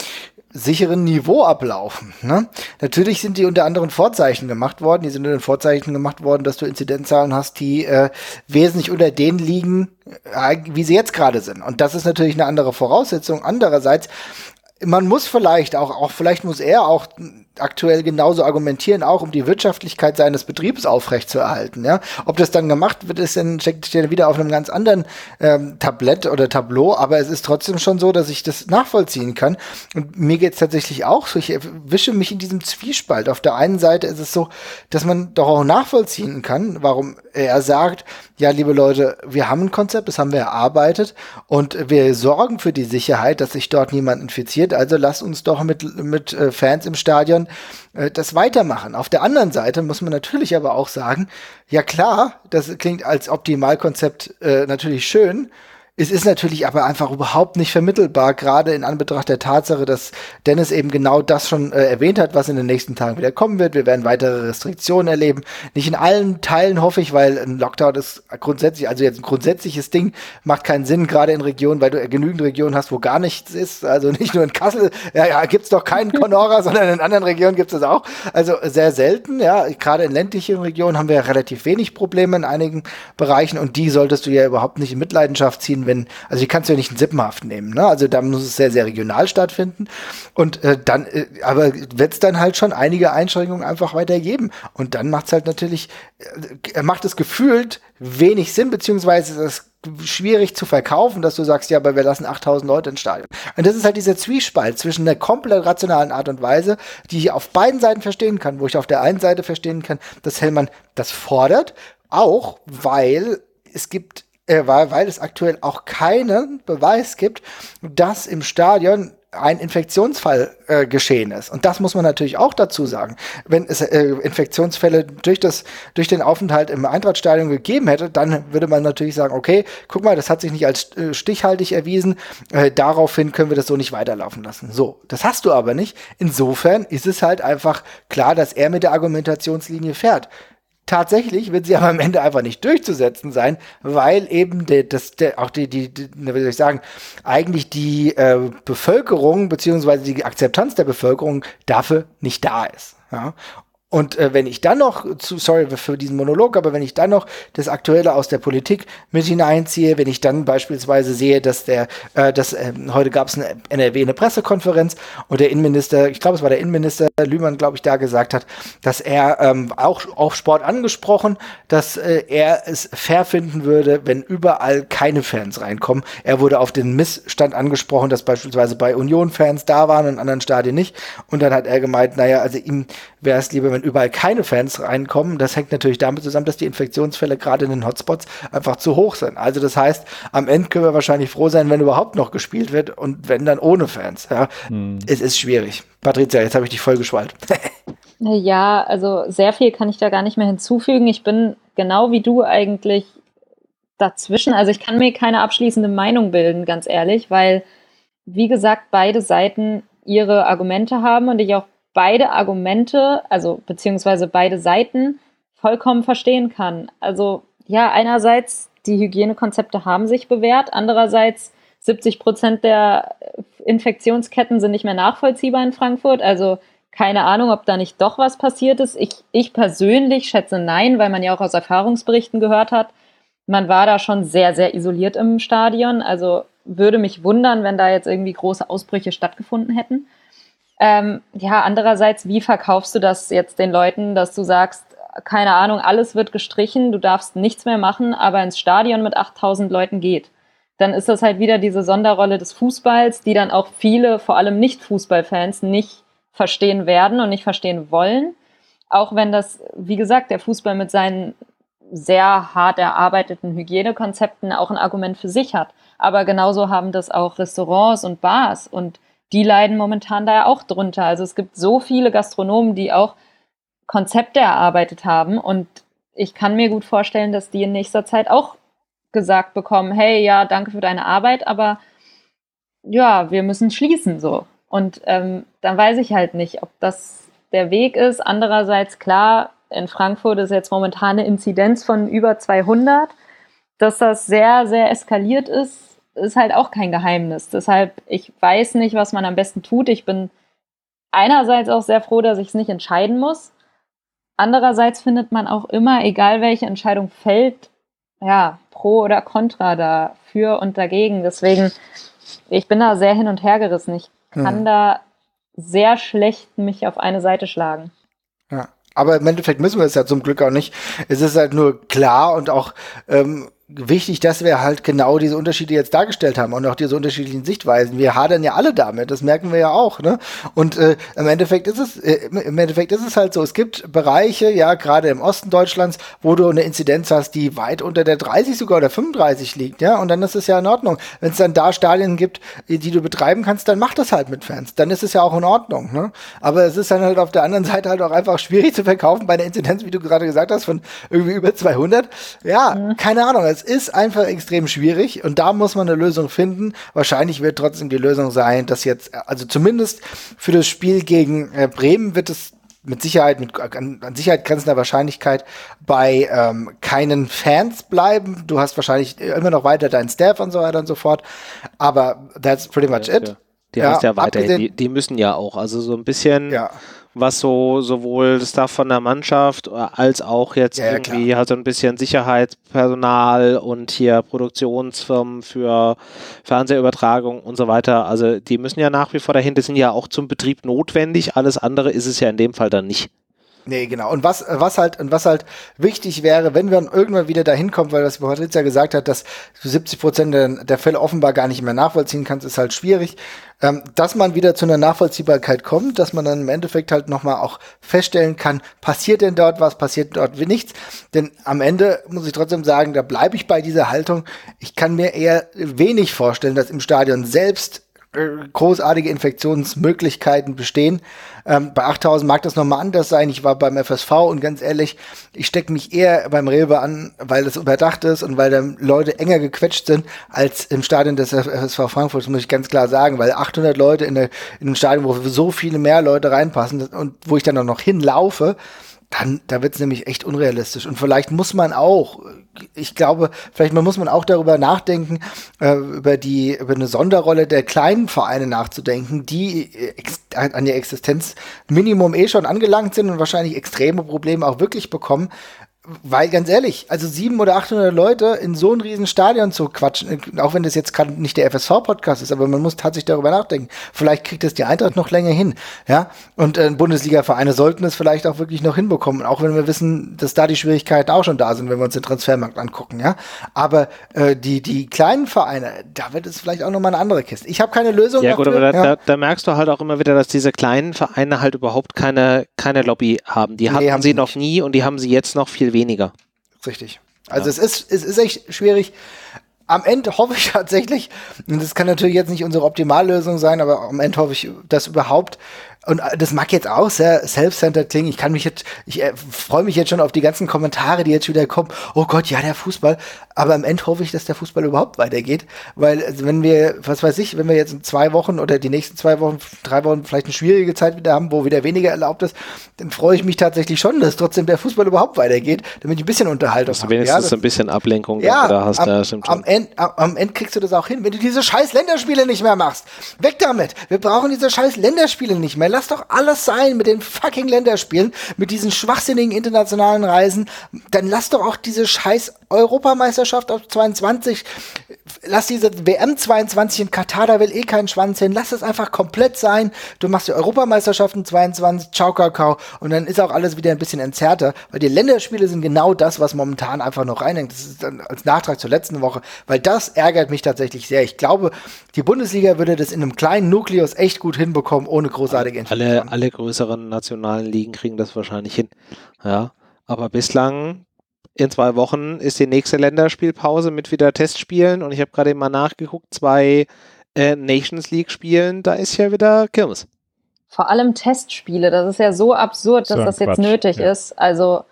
sicheren Niveau ablaufen. Ne? Natürlich sind die unter anderen Vorzeichen gemacht worden. Die sind unter den Vorzeichen gemacht worden, dass du Inzidenzzahlen hast, die wesentlich unter denen liegen, wie sie jetzt gerade sind. Und das ist natürlich eine andere Voraussetzung. Andererseits, man muss vielleicht vielleicht muss er auch aktuell genauso argumentieren, auch um die Wirtschaftlichkeit seines Betriebs aufrechtzuerhalten. Ja? Ob das dann gemacht wird, steckt wieder auf einem ganz anderen Tablett oder Tableau, aber es ist trotzdem schon so, dass ich das nachvollziehen kann. Und mir geht es tatsächlich auch so, ich wische mich in diesem Zwiespalt. Auf der einen Seite ist es so, dass man doch auch nachvollziehen kann, warum er sagt, ja, liebe Leute, wir haben ein Konzept, das haben wir erarbeitet und wir sorgen für die Sicherheit, dass sich dort niemand infiziert, also lasst uns doch mit Fans im Stadion das weitermachen. Auf der anderen Seite muss man natürlich aber auch sagen, ja klar, das klingt als Optimalkonzept natürlich schön. Es ist natürlich aber einfach überhaupt nicht vermittelbar, gerade in Anbetracht der Tatsache, dass Dennis eben genau das schon erwähnt hat, was in den nächsten Tagen wieder kommen wird. Wir werden weitere Restriktionen erleben. Nicht in allen Teilen, hoffe ich, weil ein Lockdown ist grundsätzlich, also jetzt ein grundsätzliches Ding, macht keinen Sinn, gerade in Regionen, weil du genügend Regionen hast, wo gar nichts ist. Also nicht nur in Kassel, gibt's doch keinen Conora, sondern in anderen Regionen gibt's das auch. Also sehr selten, ja. Gerade in ländlichen Regionen haben wir ja relativ wenig Probleme in einigen Bereichen und die solltest du ja überhaupt nicht in Mitleidenschaft ziehen, also die kannst du ja nicht in Sippenhaft nehmen, ne? Also da muss es sehr, sehr regional stattfinden und aber wird es dann halt schon einige Einschränkungen einfach weiter geben und dann macht es halt natürlich, macht es gefühlt wenig Sinn, beziehungsweise das schwierig zu verkaufen, dass du sagst, ja, aber wir lassen 8.000 Leute ins Stadion. Und das ist halt dieser Zwiespalt zwischen einer komplett rationalen Art und Weise, die ich auf beiden Seiten verstehen kann, wo ich auf der einen Seite verstehen kann, dass Hellmann das fordert, auch weil es aktuell auch keinen Beweis gibt, dass im Stadion ein Infektionsfall geschehen ist. Und das muss man natürlich auch dazu sagen. Wenn es Infektionsfälle durch den Aufenthalt im Eintrachtstadion gegeben hätte, dann würde man natürlich sagen, okay, guck mal, das hat sich nicht als stichhaltig erwiesen, daraufhin können wir das so nicht weiterlaufen lassen. So, das hast du aber nicht. Insofern ist es halt einfach klar, dass er mit der Argumentationslinie fährt. Tatsächlich wird sie aber am Ende einfach nicht durchzusetzen sein, weil eben eigentlich die Bevölkerung beziehungsweise die Akzeptanz der Bevölkerung dafür nicht da ist. Ja? Und wenn ich dann noch, sorry für diesen Monolog, aber wenn ich dann noch das Aktuelle aus der Politik mit hineinziehe, wenn ich dann beispielsweise sehe, dass heute gab es in NRW eine Pressekonferenz und der Innenminister, ich glaube es war der Innenminister Lühmann, glaube ich, da gesagt hat, dass er auch auf Sport angesprochen, dass er es fair finden würde, wenn überall keine Fans reinkommen. Er wurde auf den Missstand angesprochen, dass beispielsweise bei Union Fans da waren und in anderen Stadien nicht. Und dann hat er gemeint, naja, also ihm wäre es lieber, wenn überall keine Fans reinkommen. Das hängt natürlich damit zusammen, dass die Infektionsfälle gerade in den Hotspots einfach zu hoch sind. Also das heißt, am Ende können wir wahrscheinlich froh sein, wenn überhaupt noch gespielt wird und wenn dann ohne Fans. Ja. Es ist schwierig. Patricia, jetzt habe ich dich voll geschwallt. Ja, also sehr viel kann ich da gar nicht mehr hinzufügen. Ich bin genau wie du eigentlich dazwischen. Also ich kann mir keine abschließende Meinung bilden, ganz ehrlich, weil, wie gesagt, beide Seiten ihre Argumente haben und ich auch beide Argumente, also beziehungsweise beide Seiten vollkommen verstehen kann. Also ja, einerseits, die Hygienekonzepte haben sich bewährt, andererseits 70% der Infektionsketten sind nicht mehr nachvollziehbar in Frankfurt, also keine Ahnung, ob da nicht doch was passiert ist. Ich persönlich schätze nein, weil man ja auch aus Erfahrungsberichten gehört hat, man war da schon sehr, sehr isoliert im Stadion, also würde mich wundern, wenn da jetzt irgendwie große Ausbrüche stattgefunden hätten. Ja, andererseits, wie verkaufst du das jetzt den Leuten, dass du sagst, keine Ahnung, alles wird gestrichen, du darfst nichts mehr machen, aber ins Stadion mit 8.000 Leuten geht. Dann ist das halt wieder diese Sonderrolle des Fußballs, die dann auch viele, vor allem Nicht-Fußballfans, nicht verstehen werden und nicht verstehen wollen. Auch wenn das, wie gesagt, der Fußball mit seinen sehr hart erarbeiteten Hygienekonzepten auch ein Argument für sich hat. Aber genauso haben das auch Restaurants und Bars und die leiden momentan da ja auch drunter. Also es gibt so viele Gastronomen, die auch Konzepte erarbeitet haben und ich kann mir gut vorstellen, dass die in nächster Zeit auch gesagt bekommen, hey, ja, danke für deine Arbeit, aber ja, wir müssen schließen so. Und dann weiß ich halt nicht, ob das der Weg ist. Andererseits, klar, in Frankfurt ist jetzt momentan eine Inzidenz von über 200. Dass das sehr, sehr eskaliert ist halt auch kein Geheimnis. Deshalb, ich weiß nicht, was man am besten tut. Ich bin einerseits auch sehr froh, dass ich es nicht entscheiden muss. Andererseits findet man auch immer, egal welche Entscheidung fällt, ja, pro oder contra da, für und dagegen. Deswegen, ich bin da sehr hin und her gerissen. Ich kann da sehr schlecht mich auf eine Seite schlagen. Ja, aber im Endeffekt müssen wir es ja zum Glück auch nicht. Es ist halt nur klar und auch wichtig, dass wir halt genau diese Unterschiede jetzt dargestellt haben und auch diese unterschiedlichen Sichtweisen. Wir hadern ja alle damit, das merken wir ja auch, ne? Und im Endeffekt ist es halt so, es gibt Bereiche, ja, gerade im Osten Deutschlands, wo du eine Inzidenz hast, die weit unter der 30 sogar oder 35 liegt, ja, und dann ist es ja in Ordnung. Wenn es dann da Stadien gibt, die du betreiben kannst, dann mach das halt mit Fans. Dann ist es ja auch in Ordnung, ne? Aber es ist dann halt auf der anderen Seite halt auch einfach schwierig zu verkaufen bei einer Inzidenz, wie du gerade gesagt hast, von irgendwie über 200. Ja, keine Ahnung, es ist einfach extrem schwierig und da muss man eine Lösung finden. Wahrscheinlich wird trotzdem die Lösung sein, dass jetzt, also zumindest für das Spiel gegen Bremen wird es mit Sicherheit, an Sicherheit grenzender Wahrscheinlichkeit bei keinen Fans bleiben. Du hast wahrscheinlich immer noch weiter deinen Staff und so weiter und so fort. Aber that's pretty much it. Die hast ja weiterhin, die müssen ja auch, also so ein bisschen, was so sowohl das Staff von der Mannschaft als auch jetzt irgendwie halt so ein bisschen Sicherheitspersonal und hier Produktionsfirmen für Fernsehübertragung und so weiter, also die müssen ja nach wie vor dahin, die sind ja auch zum Betrieb notwendig, alles andere ist es ja in dem Fall dann nicht. Nee, genau. Und was halt wichtig wäre, wenn wir irgendwann wieder dahin kommen, weil das Patricia gesagt hat, dass du 70% der Fälle offenbar gar nicht mehr nachvollziehen kannst, ist halt schwierig, dass man wieder zu einer Nachvollziehbarkeit kommt, dass man dann im Endeffekt halt nochmal auch feststellen kann, passiert denn dort was, passiert dort nichts. Denn am Ende muss ich trotzdem sagen, da bleibe ich bei dieser Haltung. Ich kann mir eher wenig vorstellen, dass im Stadion selbst großartige Infektionsmöglichkeiten bestehen. Bei 8000 mag das nochmal anders sein. Ich war beim FSV und ganz ehrlich, ich stecke mich eher beim Rewe an, weil es überdacht ist und weil da Leute enger gequetscht sind als im Stadion des FSV Frankfurt, das muss ich ganz klar sagen, weil 800 Leute in einem Stadion, wo so viele mehr Leute reinpassen und wo ich dann auch noch hinlaufe, da wird es nämlich echt unrealistisch. Und vielleicht muss man auch, ich glaube, muss man auch darüber nachdenken, über eine Sonderrolle der kleinen Vereine nachzudenken, die an ihr Existenzminimum schon angelangt sind und wahrscheinlich extreme Probleme auch wirklich bekommen. Weil, ganz ehrlich, also 700 oder 800 Leute in so ein riesen Stadion zu quatschen, auch wenn das jetzt gerade nicht der FSV-Podcast ist, aber man muss tatsächlich darüber nachdenken. Vielleicht kriegt es die Eintracht noch länger hin, ja. Und Bundesliga-Vereine sollten es vielleicht auch wirklich noch hinbekommen, auch wenn wir wissen, dass da die Schwierigkeiten auch schon da sind, wenn wir uns den Transfermarkt angucken, ja. Aber die kleinen Vereine, da wird es vielleicht auch nochmal eine andere Kiste. Ich habe keine Lösung dafür. Gut, aber da merkst du halt auch immer wieder, dass diese kleinen Vereine halt überhaupt keine Lobby haben. Die hatten sie noch nie und die haben sie jetzt noch viel weniger. Richtig. Also es ist echt schwierig. Am Ende hoffe ich tatsächlich, und das kann natürlich jetzt nicht unsere Optimallösung sein, aber am Ende hoffe ich, dass überhaupt, und das mag jetzt auch sehr self-centered klingen, ich freue mich jetzt schon auf die ganzen Kommentare, die jetzt wieder kommen, oh Gott, ja, der Fußball, aber am Ende hoffe ich, dass der Fußball überhaupt weitergeht, weil wenn wir, wenn wir jetzt in 2 Wochen oder die nächsten 2 Wochen, 3 Wochen vielleicht eine schwierige Zeit wieder haben, wo wieder weniger erlaubt ist, dann freue ich mich tatsächlich schon, dass trotzdem der Fußball überhaupt weitergeht, damit ich ein bisschen Unterhaltung habe. Wenigstens ein bisschen Ablenkung da hast. Am Ende kriegst du das auch hin, wenn du diese scheiß Länderspiele nicht mehr machst. Weg damit! Wir brauchen diese scheiß Länderspiele nicht mehr. Lass doch alles sein mit den fucking Länderspielen, mit diesen schwachsinnigen internationalen Reisen. Dann lass doch auch diese scheiß Europameisterschaft auf 22, lass diese WM 22 in Katar, da will kein Schwanz hin. Lass es einfach komplett sein. Du machst die Europameisterschaften 22, ciao, Kakao, und dann ist auch alles wieder ein bisschen entzerrter, weil die Länderspiele sind genau das, was momentan einfach noch reinhängt. Das ist dann als Nachtrag zur letzten Woche, weil das ärgert mich tatsächlich sehr. Ich glaube, die Bundesliga würde das in einem kleinen Nukleus echt gut hinbekommen, ohne großartige Entwicklung. Alle größeren nationalen Ligen kriegen das wahrscheinlich hin. Ja, aber bislang in 2 Wochen ist die nächste Länderspielpause mit wieder Testspielen und ich habe gerade mal nachgeguckt, 2 Nations League Spielen, da ist ja wieder Kirmes. Vor allem Testspiele, das ist ja so absurd, dass das jetzt nötig ist. Also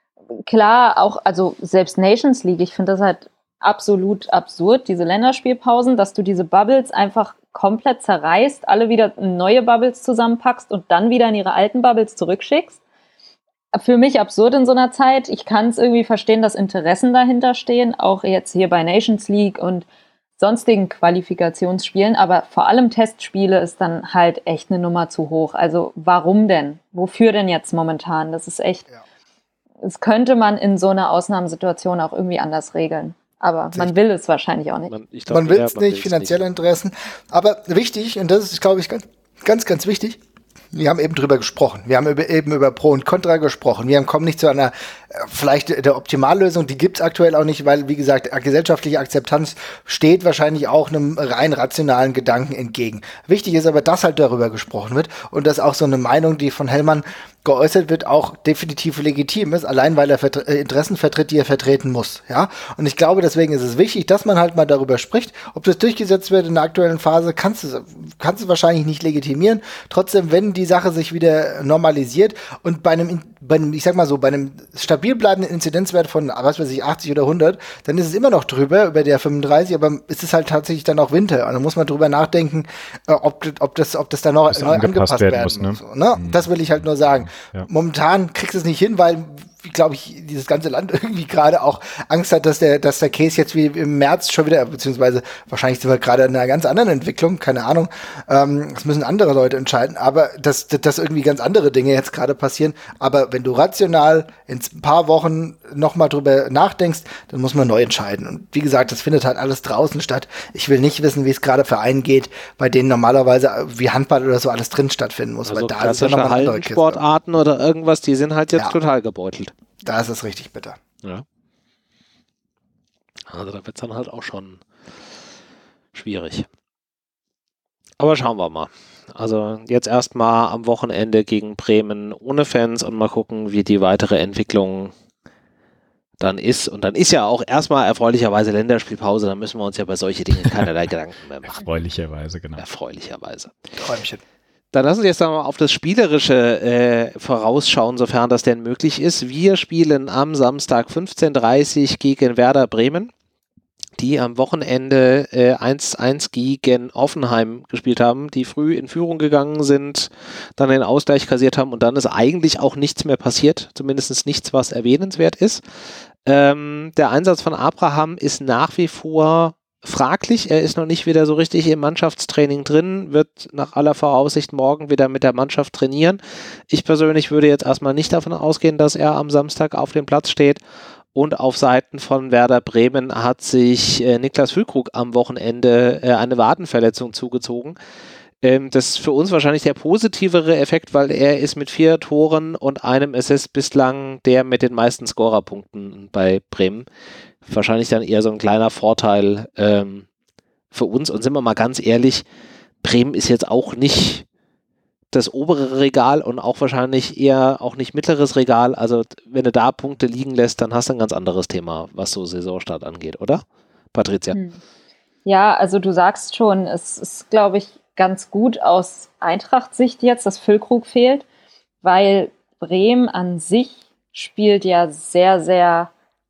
klar, auch, also selbst Nations League, ich finde das halt absolut absurd, diese Länderspielpausen, dass du diese Bubbles einfach komplett zerreißt, alle wieder neue Bubbles zusammenpackst und dann wieder in ihre alten Bubbles zurückschickst. Für mich absurd in so einer Zeit. Ich kann es irgendwie verstehen, dass Interessen dahinter stehen, auch jetzt hier bei Nations League und sonstigen Qualifikationsspielen, aber vor allem Testspiele ist dann halt echt eine Nummer zu hoch. Also warum denn? Wofür denn jetzt momentan? Das ist echt, das könnte man in so einer Ausnahmesituation auch irgendwie anders regeln. Aber man will es wahrscheinlich auch nicht. Man will es nicht, finanzielle Interessen. Aber wichtig, und das ist, glaube ich, ganz, ganz wichtig, wir haben eben drüber gesprochen. Wir haben eben über Pro und Contra gesprochen. Wir kommen nicht zu einer, vielleicht der Optimallösung, die gibt's aktuell auch nicht, weil, wie gesagt, gesellschaftliche Akzeptanz steht wahrscheinlich auch einem rein rationalen Gedanken entgegen. Wichtig ist aber, dass halt darüber gesprochen wird und dass auch so eine Meinung, die von Hellmann geäußert wird, auch definitiv legitim ist, allein weil er Interessen vertritt, die er vertreten muss, ja. Und ich glaube, deswegen ist es wichtig, dass man halt mal darüber spricht. Ob das durchgesetzt wird in der aktuellen Phase, kannst du wahrscheinlich nicht legitimieren. Trotzdem, wenn die Sache sich wieder normalisiert und bei einem, ich sag mal so, bei einem stabil bleibenden Inzidenzwert von, was weiß ich, 80 oder 100, dann ist es immer noch drüber, über der 35, aber es ist halt tatsächlich dann auch Winter. Und dann muss man drüber nachdenken, ob das dann neu angepasst werden muss. Ne? Das will ich halt nur sagen. Ja. Momentan kriegst du es nicht hin, weil glaube ich, dieses ganze Land irgendwie gerade auch Angst hat, dass der Case jetzt wie im März schon wieder, beziehungsweise wahrscheinlich sind wir gerade in einer ganz anderen Entwicklung, keine Ahnung, das müssen andere Leute entscheiden, aber dass irgendwie ganz andere Dinge jetzt gerade passieren, aber wenn du rational in ein paar Wochen nochmal drüber nachdenkst, dann muss man neu entscheiden und wie gesagt, das findet halt alles draußen statt. Ich will nicht wissen, wie es gerade Vereinen geht, bei denen normalerweise wie Handball oder so alles drin stattfinden muss, also weil da ist ja nochmal eine andere Kiste. Sportarten oder irgendwas, die sind halt jetzt total gebeutelt. Da ist es richtig bitter. Ja. Also da wird es dann halt auch schon schwierig. Aber schauen wir mal. Also jetzt erstmal am Wochenende gegen Bremen ohne Fans und mal gucken, wie die weitere Entwicklung dann ist. Und dann ist ja auch erstmal erfreulicherweise Länderspielpause, dann müssen wir uns ja bei solchen Dingen keinerlei Gedanken mehr machen. Erfreulicherweise, genau. Erfreulicherweise. Träumchen. Dann lassen Sie jetzt mal auf das Spielerische vorausschauen, sofern das denn möglich ist. Wir spielen am Samstag 15:30 Uhr gegen Werder Bremen, die am Wochenende 1-1 gegen Hoffenheim gespielt haben, die früh in Führung gegangen sind, dann den Ausgleich kassiert haben und dann ist eigentlich auch nichts mehr passiert, zumindest nichts, was erwähnenswert ist. Der Einsatz von Abraham ist nach wie vor fraglich. Er ist noch nicht wieder so richtig im Mannschaftstraining drin, wird nach aller Voraussicht morgen wieder mit der Mannschaft trainieren. Ich persönlich würde jetzt erstmal nicht davon ausgehen, dass er am Samstag auf dem Platz steht. Und auf Seiten von Werder Bremen hat sich Niklas Füllkrug am Wochenende eine Wadenverletzung zugezogen. Das ist für uns wahrscheinlich der positivere Effekt, weil er ist mit 4 Toren und einem Assist bislang der mit den meisten Scorerpunkten bei Bremen. Wahrscheinlich dann eher so ein kleiner Vorteil für uns. Und sind wir mal ganz ehrlich, Bremen ist jetzt auch nicht das obere Regal und auch wahrscheinlich eher auch nicht mittleres Regal. Also wenn du da Punkte liegen lässt, dann hast du ein ganz anderes Thema, was so Saisonstart angeht, oder? Patricia? Ja, also du sagst schon, es ist, glaube ich, ganz gut aus Eintracht-Sicht jetzt, dass Füllkrug fehlt, weil Bremen an sich spielt ja sehr, sehr,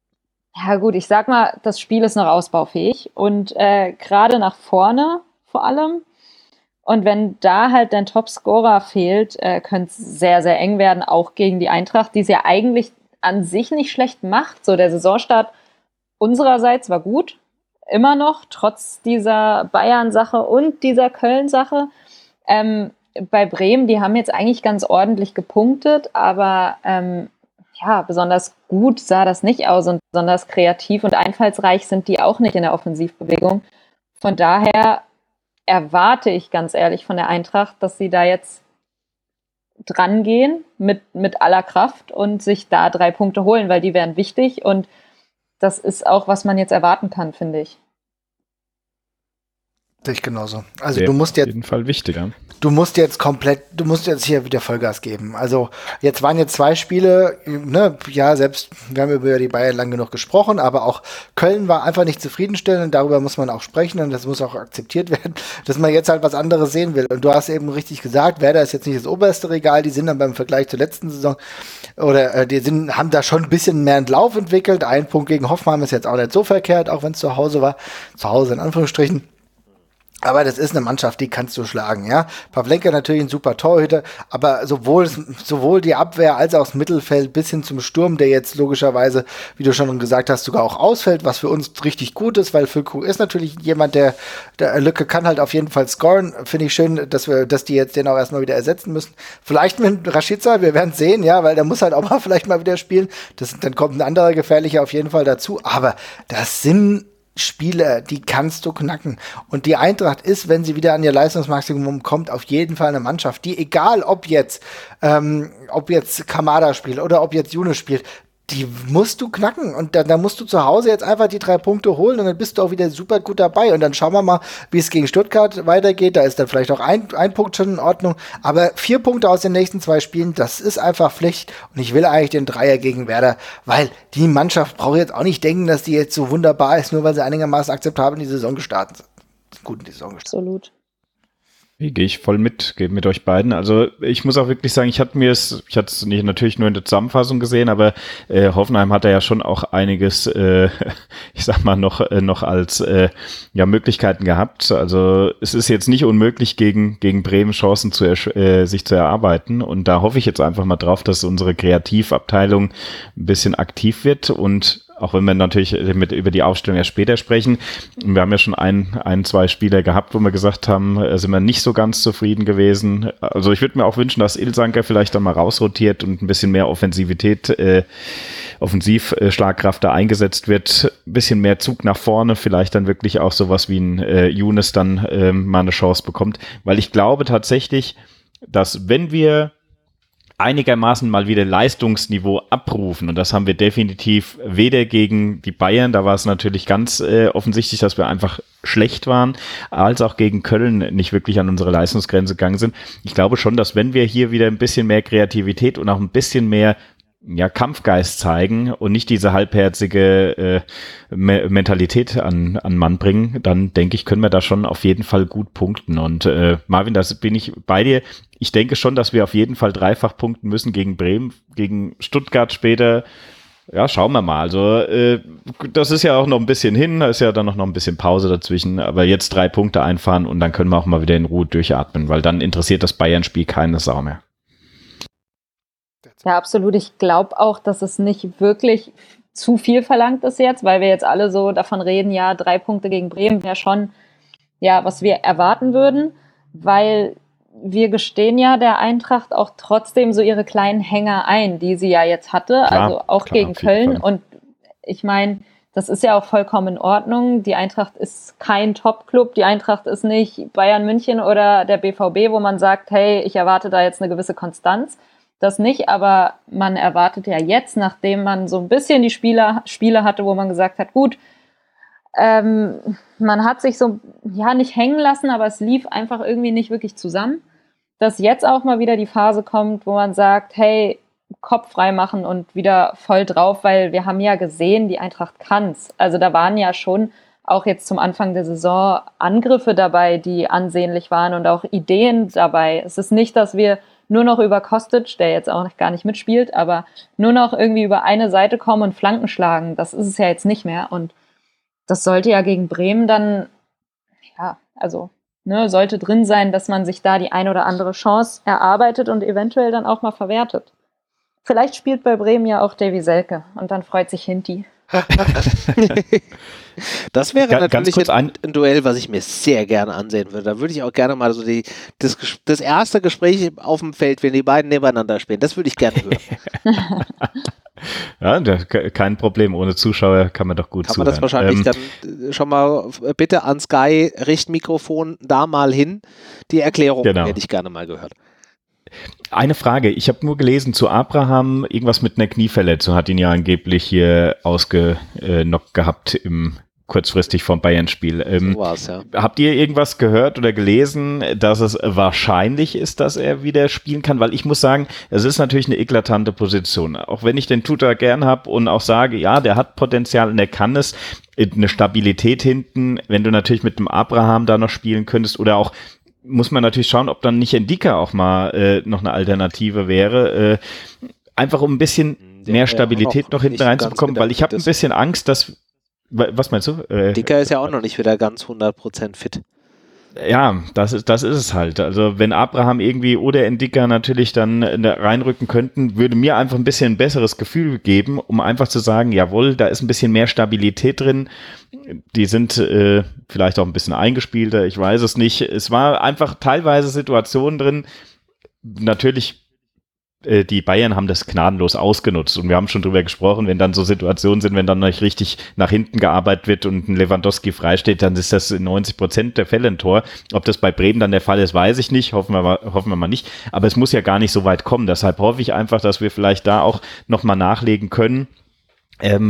ja gut, ich sag mal, das Spiel ist noch ausbaufähig und gerade nach vorne vor allem. Und wenn da halt dein Topscorer fehlt, könnte es sehr, sehr eng werden, auch gegen die Eintracht, die es ja eigentlich an sich nicht schlecht macht. So, der Saisonstart unsererseits war gut, immer noch, trotz dieser Bayern-Sache und dieser Köln-Sache. Bei Bremen, die haben jetzt eigentlich ganz ordentlich gepunktet, aber ja, besonders gut sah das nicht aus und besonders kreativ und einfallsreich sind die auch nicht in der Offensivbewegung. Von daher erwarte ich ganz ehrlich von der Eintracht, dass sie da jetzt dran gehen mit aller Kraft und sich da 3 Punkte holen, weil die wären wichtig und das ist auch, was man jetzt erwarten kann, finde ich. Sehe ich genauso. Also ja, du musst jetzt auf jeden Fall wichtiger. Du musst jetzt hier wieder Vollgas geben. Also jetzt waren jetzt 2 Spiele, ne, ja, selbst, wir haben über die Bayern lang genug gesprochen, aber auch Köln war einfach nicht zufriedenstellend und darüber muss man auch sprechen und das muss auch akzeptiert werden, dass man jetzt halt was anderes sehen will. Und du hast eben richtig gesagt, Werder ist jetzt nicht das oberste Regal, die sind dann beim Vergleich zur letzten Saison oder haben da schon ein bisschen mehr Entlauf entwickelt. 1 Punkt gegen Hoffenheim ist jetzt auch nicht so verkehrt, auch wenn es zu Hause war. Zu Hause in Anführungsstrichen. Aber das ist eine Mannschaft, die kannst du schlagen, ja. Pavlenka natürlich ein super Torhüter, aber sowohl die Abwehr als auch das Mittelfeld bis hin zum Sturm, der jetzt logischerweise, wie du schon gesagt hast, sogar auch ausfällt, was für uns richtig gut ist, weil Füllkrug ist natürlich jemand, der Lücke kann halt auf jeden Fall scoren. Finde ich schön, dass die jetzt den auch erstmal wieder ersetzen müssen. Vielleicht mit Rashica, wir werden sehen, ja, weil der muss halt auch mal vielleicht mal wieder spielen. Dann kommt ein anderer gefährlicher auf jeden Fall dazu. Aber das sind Spiele, die kannst du knacken. Und die Eintracht ist, wenn sie wieder an ihr Leistungsmaximum kommt, auf jeden Fall eine Mannschaft, die, egal ob jetzt Kamada spielt oder ob jetzt Younes spielt, die musst du knacken. Und dann musst du zu Hause jetzt einfach die 3 Punkte holen und dann bist du auch wieder super gut dabei. Und dann schauen wir mal, wie es gegen Stuttgart weitergeht. Da ist dann vielleicht auch ein Punkt schon in Ordnung. Aber 4 Punkte aus den nächsten 2 Spielen, das ist einfach Pflicht. Und ich will eigentlich den Dreier gegen Werder, weil die Mannschaft braucht jetzt auch nicht denken, dass die jetzt so wunderbar ist, nur weil sie einigermaßen akzeptabel in die Saison gestartet sind. Gut in die Saison gestartet. Absolut. Gehe ich voll mit euch beiden. Also ich muss auch wirklich sagen, ich hatte es nicht natürlich nur in der Zusammenfassung gesehen, aber Hoffenheim hat ja schon auch einiges, ich sag mal, noch als Möglichkeiten gehabt. Also es ist jetzt nicht unmöglich, gegen Bremen Chancen sich zu erarbeiten. Und da hoffe ich jetzt einfach mal drauf, dass unsere Kreativabteilung ein bisschen aktiv wird und auch wenn wir natürlich über die Aufstellung erst später sprechen. Wir haben ja schon zwei Spieler gehabt, wo wir gesagt haben, sind wir nicht so ganz zufrieden gewesen. Also ich würde mir auch wünschen, dass Ilsanker vielleicht dann mal rausrotiert und ein bisschen mehr Offensivschlagkraft da eingesetzt wird. Ein bisschen mehr Zug nach vorne, vielleicht dann wirklich auch sowas wie ein Younes dann mal eine Chance bekommt. Weil ich glaube tatsächlich, dass wenn wir einigermaßen mal wieder Leistungsniveau abrufen. Und das haben wir definitiv weder gegen die Bayern, da war es natürlich ganz offensichtlich, dass wir einfach schlecht waren, als auch gegen Köln nicht wirklich an unsere Leistungsgrenze gegangen sind. Ich glaube schon, dass wenn wir hier wieder ein bisschen mehr Kreativität und auch ein bisschen mehr Kampfgeist zeigen und nicht diese halbherzige Mentalität an Mann bringen, dann denke ich, können wir da schon auf jeden Fall gut punkten. Und Marvin, das bin ich bei dir. Ich denke schon, dass wir auf jeden Fall dreifach punkten müssen gegen Bremen, gegen Stuttgart später. Ja, schauen wir mal. Also das ist ja auch noch ein bisschen hin, da ist ja dann noch ein bisschen Pause dazwischen, aber jetzt 3 Punkte einfahren und dann können wir auch mal wieder in Ruhe durchatmen, weil dann interessiert das Bayern-Spiel keine Sau mehr. Ja, absolut. Ich glaube auch, dass es nicht wirklich zu viel verlangt ist jetzt, weil wir jetzt alle so davon reden, ja, 3 Punkte gegen Bremen wäre schon, ja, was wir erwarten würden, weil wir gestehen ja der Eintracht auch trotzdem so ihre kleinen Hänger ein, die sie ja jetzt hatte, klar, also auch klar, gegen Köln. Und ich meine, das ist ja auch vollkommen in Ordnung. Die Eintracht ist kein Top-Club. Die Eintracht ist nicht Bayern München oder der BVB, wo man sagt, hey, ich erwarte da jetzt eine gewisse Konstanz. Das nicht, aber man erwartet ja jetzt, nachdem man so ein bisschen die Spiele hatte, wo man gesagt hat, gut, man hat sich so, ja, nicht hängen lassen, aber es lief einfach irgendwie nicht wirklich zusammen, dass jetzt auch mal wieder die Phase kommt, wo man sagt, hey, Kopf frei machen und wieder voll drauf, weil wir haben ja gesehen, die Eintracht kann's. Also da waren ja schon auch jetzt zum Anfang der Saison Angriffe dabei, die ansehnlich waren und auch Ideen dabei. Es ist nicht, dass wir nur noch über Kostic, der jetzt auch gar nicht mitspielt, aber nur noch irgendwie über eine Seite kommen und Flanken schlagen. Das ist es ja jetzt nicht mehr. Und das sollte ja gegen Bremen dann, ja, also sollte drin sein, dass man sich da die ein oder andere Chance erarbeitet und eventuell dann auch mal verwertet. Vielleicht spielt bei Bremen ja auch Davy Selke und dann freut sich Hinti. Das wäre natürlich jetzt ein Duell, was ich mir sehr gerne ansehen würde. Da würde ich auch gerne mal so das erste Gespräch auf dem Feld, wenn die beiden nebeneinander spielen, das würde ich gerne hören. Ja, kein Problem. Ohne Zuschauer kann man doch gut zuhören. Kann man das wahrscheinlich dann schon mal bitte an Sky Richtmikrofon da mal hin. Die Erklärung hätte ich gerne mal gehört. Eine Frage, ich habe nur gelesen zu Abraham, irgendwas mit einer Knieverletzung, hat ihn ja angeblich hier ausgenockt gehabt kurzfristig vom Bayern-Spiel. So war's, ja. Habt ihr irgendwas gehört oder gelesen, dass es wahrscheinlich ist, dass er wieder spielen kann? Weil ich muss sagen, es ist natürlich eine eklatante Position. Auch wenn ich den Tuta gern habe und auch sage, ja, der hat Potenzial und er kann es, eine Stabilität hinten, wenn du natürlich mit dem Abraham da noch spielen könntest oder auch muss man natürlich schauen, ob dann nicht Ndika auch mal noch eine Alternative wäre. Einfach um ein bisschen mehr Stabilität noch hinten reinzubekommen, weil ich habe ein bisschen Angst, dass... Was meinst du? Ndika ist ja auch noch nicht wieder ganz 100% fit. Ja, das ist es halt. Also wenn Abraham irgendwie oder Ndika natürlich dann reinrücken könnten, würde mir einfach ein bisschen ein besseres Gefühl geben, um einfach zu sagen, jawohl, da ist ein bisschen mehr Stabilität drin. Die sind vielleicht auch ein bisschen eingespielter, ich weiß es nicht. Es war einfach teilweise Situationen drin, natürlich die Bayern haben das gnadenlos ausgenutzt und wir haben schon drüber gesprochen, wenn dann so Situationen sind, wenn dann nicht richtig nach hinten gearbeitet wird und ein Lewandowski freisteht, dann ist das in 90% der Fälle ein Tor. Ob das bei Bremen dann der Fall ist, weiß ich nicht, hoffen wir mal nicht, aber es muss ja gar nicht so weit kommen, deshalb hoffe ich einfach, dass wir vielleicht da auch nochmal nachlegen können.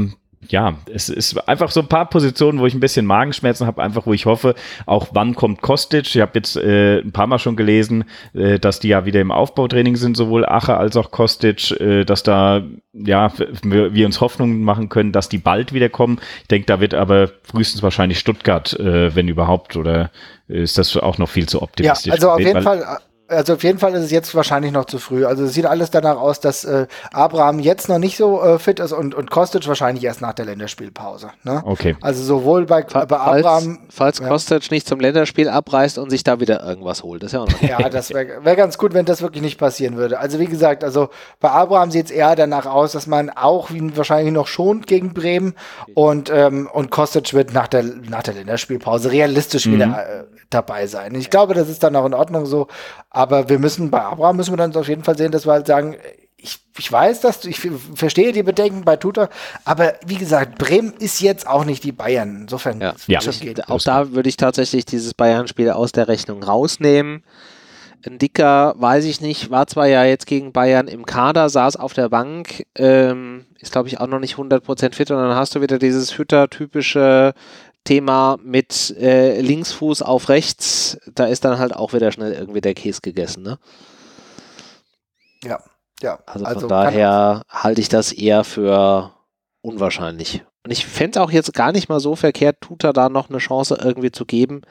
ja, es ist einfach so ein paar Positionen, wo ich ein bisschen Magenschmerzen habe, einfach wo ich hoffe, auch wann kommt Kostic. Ich habe jetzt ein paar Mal schon gelesen, dass die ja wieder im Aufbautraining sind, sowohl Ache als auch Kostic, dass da ja wir uns Hoffnungen machen können, dass die bald wieder kommen. Ich denke, da wird aber frühestens wahrscheinlich Stuttgart, wenn überhaupt, oder ist das auch noch viel zu optimistisch? Ja, also auf jeden Fall. Also auf jeden Fall ist es jetzt wahrscheinlich noch zu früh. Also es sieht alles danach aus, dass Abraham jetzt noch nicht so fit ist und Kostic wahrscheinlich erst nach der Länderspielpause. Ne? Okay. Also sowohl bei Abraham... Falls Kostic nicht zum Länderspiel abreist und sich da wieder irgendwas holt. Das ist ja auch noch nicht. Ja, das wär ganz gut, wenn das wirklich nicht passieren würde. Also wie gesagt, also bei Abraham sieht es eher danach aus, dass man auch ihn wahrscheinlich noch schont gegen Bremen und Kostic wird nach der Länderspielpause realistisch wieder dabei sein. Ich glaube, das ist dann auch in Ordnung so. Aber bei Abraham müssen wir dann auf jeden Fall sehen, dass wir halt sagen, ich weiß, ich verstehe die Bedenken bei Tuta, aber wie gesagt, Bremen ist jetzt auch nicht die Bayern. Insofern auch da würde ich tatsächlich dieses Bayern-Spiel aus der Rechnung rausnehmen. Ein Dicker, weiß ich nicht, war zwar ja jetzt gegen Bayern im Kader, saß auf der Bank, ist glaube ich auch noch nicht 100% fit und dann hast du wieder dieses Hütter-typische Thema mit Linksfuß auf rechts, da ist dann halt auch wieder schnell irgendwie der Käse gegessen, ne? Ja. Also von daher halte ich das eher für unwahrscheinlich. Und ich fände es auch jetzt gar nicht mal so verkehrt, Tuta da noch eine Chance irgendwie zu geben,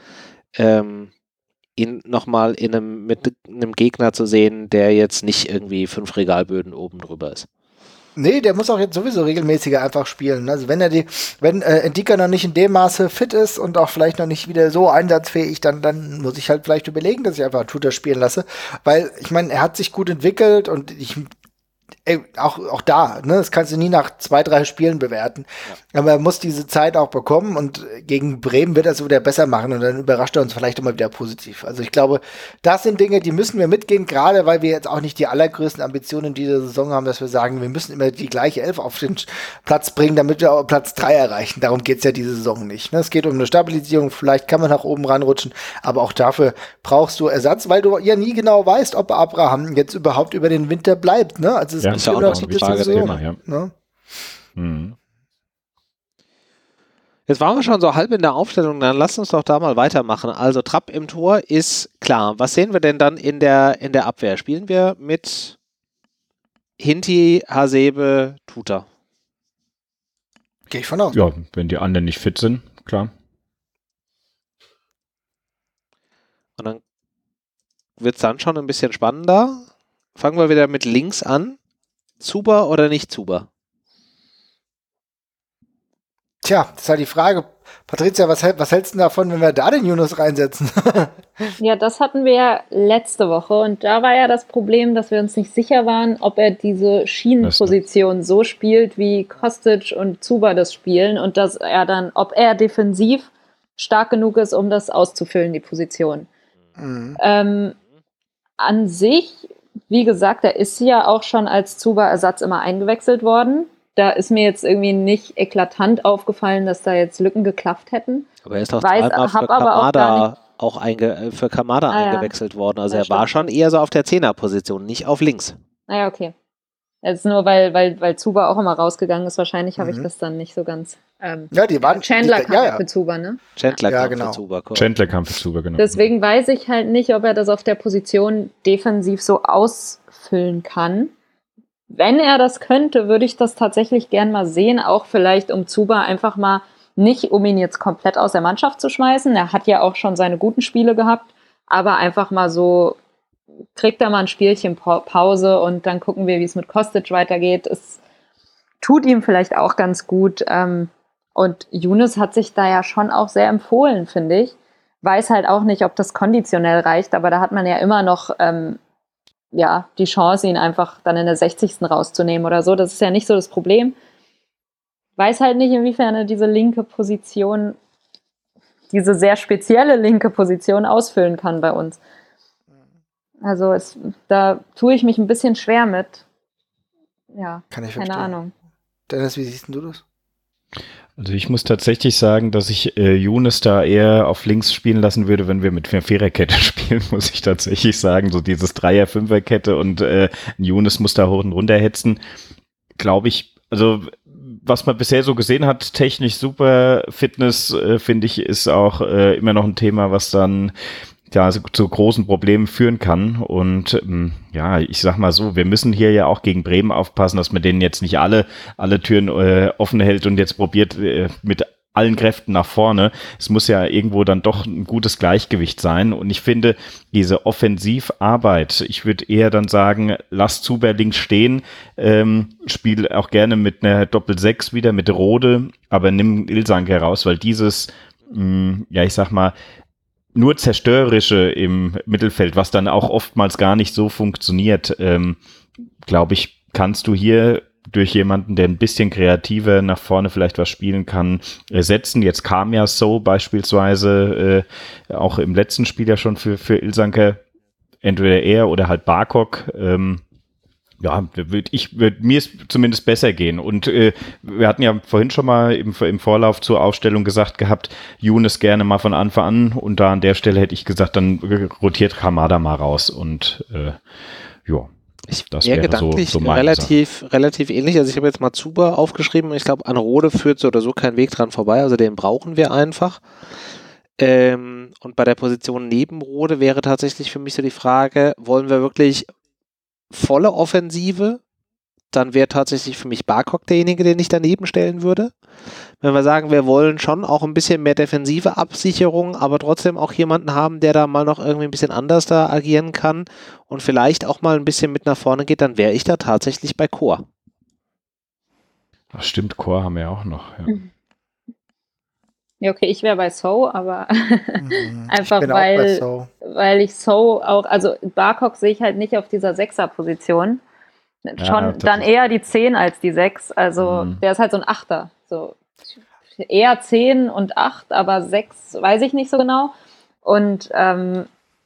ihn nochmal mit einem Gegner zu sehen, der jetzt nicht irgendwie 5 Regalböden oben drüber ist. Nee, der muss auch jetzt sowieso regelmäßiger einfach spielen. Also wenn Ndicka noch nicht in dem Maße fit ist und auch vielleicht noch nicht wieder so einsatzfähig, dann muss ich halt vielleicht überlegen, dass ich einfach Tuta spielen lasse. Weil, ich meine, er hat sich gut entwickelt und auch da, ne, das kannst du nie nach 2, 3 Spielen bewerten. Ja. Aber er muss diese Zeit auch bekommen und gegen Bremen wird er es wieder besser machen und dann überrascht er uns vielleicht immer wieder positiv. Also ich glaube, das sind Dinge, die müssen wir mitgehen, gerade weil wir jetzt auch nicht die allergrößten Ambitionen in dieser Saison haben, dass wir sagen, wir müssen immer die gleiche 11 auf den Platz bringen, damit wir auch Platz 3 erreichen. Darum geht's ja diese Saison nicht. Ne? Es geht um eine Stabilisierung, vielleicht kann man nach oben ranrutschen, aber auch dafür brauchst du Ersatz, weil du ja nie genau weißt, ob Abraham jetzt überhaupt über den Winter bleibt. Ne? Also es ist ja auch noch ein wichtiges Thema, ja. Ne? Jetzt waren wir schon so halb in der Aufstellung, dann lass uns doch da mal weitermachen. Also Trapp im Tor ist klar. Was sehen wir denn dann in der Abwehr? Spielen wir mit Hinti, Hasebe, Tuta? Gehe ich von aus. Ja, wenn die anderen nicht fit sind, klar. Und dann wird es dann schon ein bisschen spannender. Fangen wir wieder mit links an. Zuber oder nicht Zuber? Tja, das ist halt die Frage. Patricia, was hältst du davon, wenn wir da den Yunus reinsetzen? Ja, das hatten wir ja letzte Woche und da war ja das Problem, dass wir uns nicht sicher waren, ob er diese Schienenposition so spielt, wie Kostic und Zuber das spielen und dass er dann, ob er defensiv stark genug ist, um das auszufüllen, die Position. An sich, wie gesagt, er ist ja auch schon als Zuber-Ersatz immer eingewechselt worden. Da ist mir jetzt irgendwie nicht eklatant aufgefallen, dass da jetzt Lücken geklafft hätten. Aber er ist doch zweimal für Kamada eingewechselt worden. Also er war schon eher so auf der 10er-Position, nicht auf links. Naja, okay. Jetzt nur, weil Zuber auch immer rausgegangen ist. Wahrscheinlich habe ich das dann nicht so ganz... ja, die waren... Chandler kam für Zuber, ne? Chandler kam für Zuber, genau. Deswegen weiß ich halt nicht, ob er das auf der Position defensiv so ausfüllen kann. Wenn er das könnte, würde ich das tatsächlich gern mal sehen, auch vielleicht um Zuber einfach mal, nicht um ihn jetzt komplett aus der Mannschaft zu schmeißen, er hat ja auch schon seine guten Spiele gehabt, aber einfach mal so, kriegt er mal ein Spielchen Pause und dann gucken wir, wie es mit Kostic weitergeht. Es tut ihm vielleicht auch ganz gut und Yunus hat sich da ja schon auch sehr empfohlen, finde ich. Weiß halt auch nicht, ob das konditionell reicht, aber da hat man ja immer noch die Chance, ihn einfach dann in der 60. rauszunehmen oder so. Das ist ja nicht so das Problem. Weiß halt nicht, inwiefern er diese linke Position, diese sehr spezielle linke Position ausfüllen kann bei uns. Also da tue ich mich ein bisschen schwer mit. Ja, kann ich keine Ahnung. Dennis, wie siehst du das? Also ich muss tatsächlich sagen, dass ich Yunus da eher auf links spielen lassen würde, wenn wir mit einer Viererkette spielen, muss ich tatsächlich sagen. So dieses Dreier-Fünferkette und Yunus muss da hoch und runter hetzen. Glaube ich, also was man bisher so gesehen hat, technisch super, Fitness, finde ich, ist auch immer noch ein Thema, was dann zu großen Problemen führen kann. Und ich sag mal so, wir müssen hier ja auch gegen Bremen aufpassen, dass man denen jetzt nicht alle Türen offen hält und jetzt probiert mit allen Kräften nach vorne. Es muss ja irgendwo dann doch ein gutes Gleichgewicht sein. Und ich finde, diese Offensivarbeit, ich würde eher dann sagen, lass Zuber links stehen, spiel auch gerne mit einer Doppel-6 wieder, mit Rode, aber nimm Ilsanker raus, weil dieses, ich sag mal, nur zerstörerische im Mittelfeld, was dann auch oftmals gar nicht so funktioniert, glaube ich, kannst du hier durch jemanden, der ein bisschen kreativer nach vorne vielleicht was spielen kann, setzen. Jetzt kam ja So beispielsweise auch im letzten Spiel ja schon für Ilsanker, entweder er oder halt Barkok. Mir ist zumindest besser gehen. Und wir hatten ja vorhin schon mal im Vorlauf zur Aufstellung gesagt gehabt, Younes gerne mal von Anfang an. Und da an der Stelle hätte ich gesagt, dann rotiert Kamada mal raus. Und das wäre gedanklich relativ ähnlich. Also ich habe jetzt mal Zuber aufgeschrieben. Ich glaube, an Rode führt so oder so kein Weg dran vorbei. Also den brauchen wir einfach. Und bei der Position neben Rode wäre tatsächlich für mich so die Frage, wollen wir wirklich volle Offensive? Dann wäre tatsächlich für mich Barkok derjenige, den ich daneben stellen würde. Wenn wir sagen, wir wollen schon auch ein bisschen mehr defensive Absicherung, aber trotzdem auch jemanden haben, der da mal noch irgendwie ein bisschen anders da agieren kann und vielleicht auch mal ein bisschen mit nach vorne geht, dann wäre ich da tatsächlich bei Chor. Ach stimmt, Chor haben wir auch noch. Ja. Ja, okay, ich wäre bei So, aber einfach weil ich So auch, also Barkok sehe ich halt nicht auf dieser Sechser-Position. Schon dann eher die 10 als die 6. Also der ist halt so ein Achter. So eher 10 und 8, aber 6 weiß ich nicht so genau. Und dann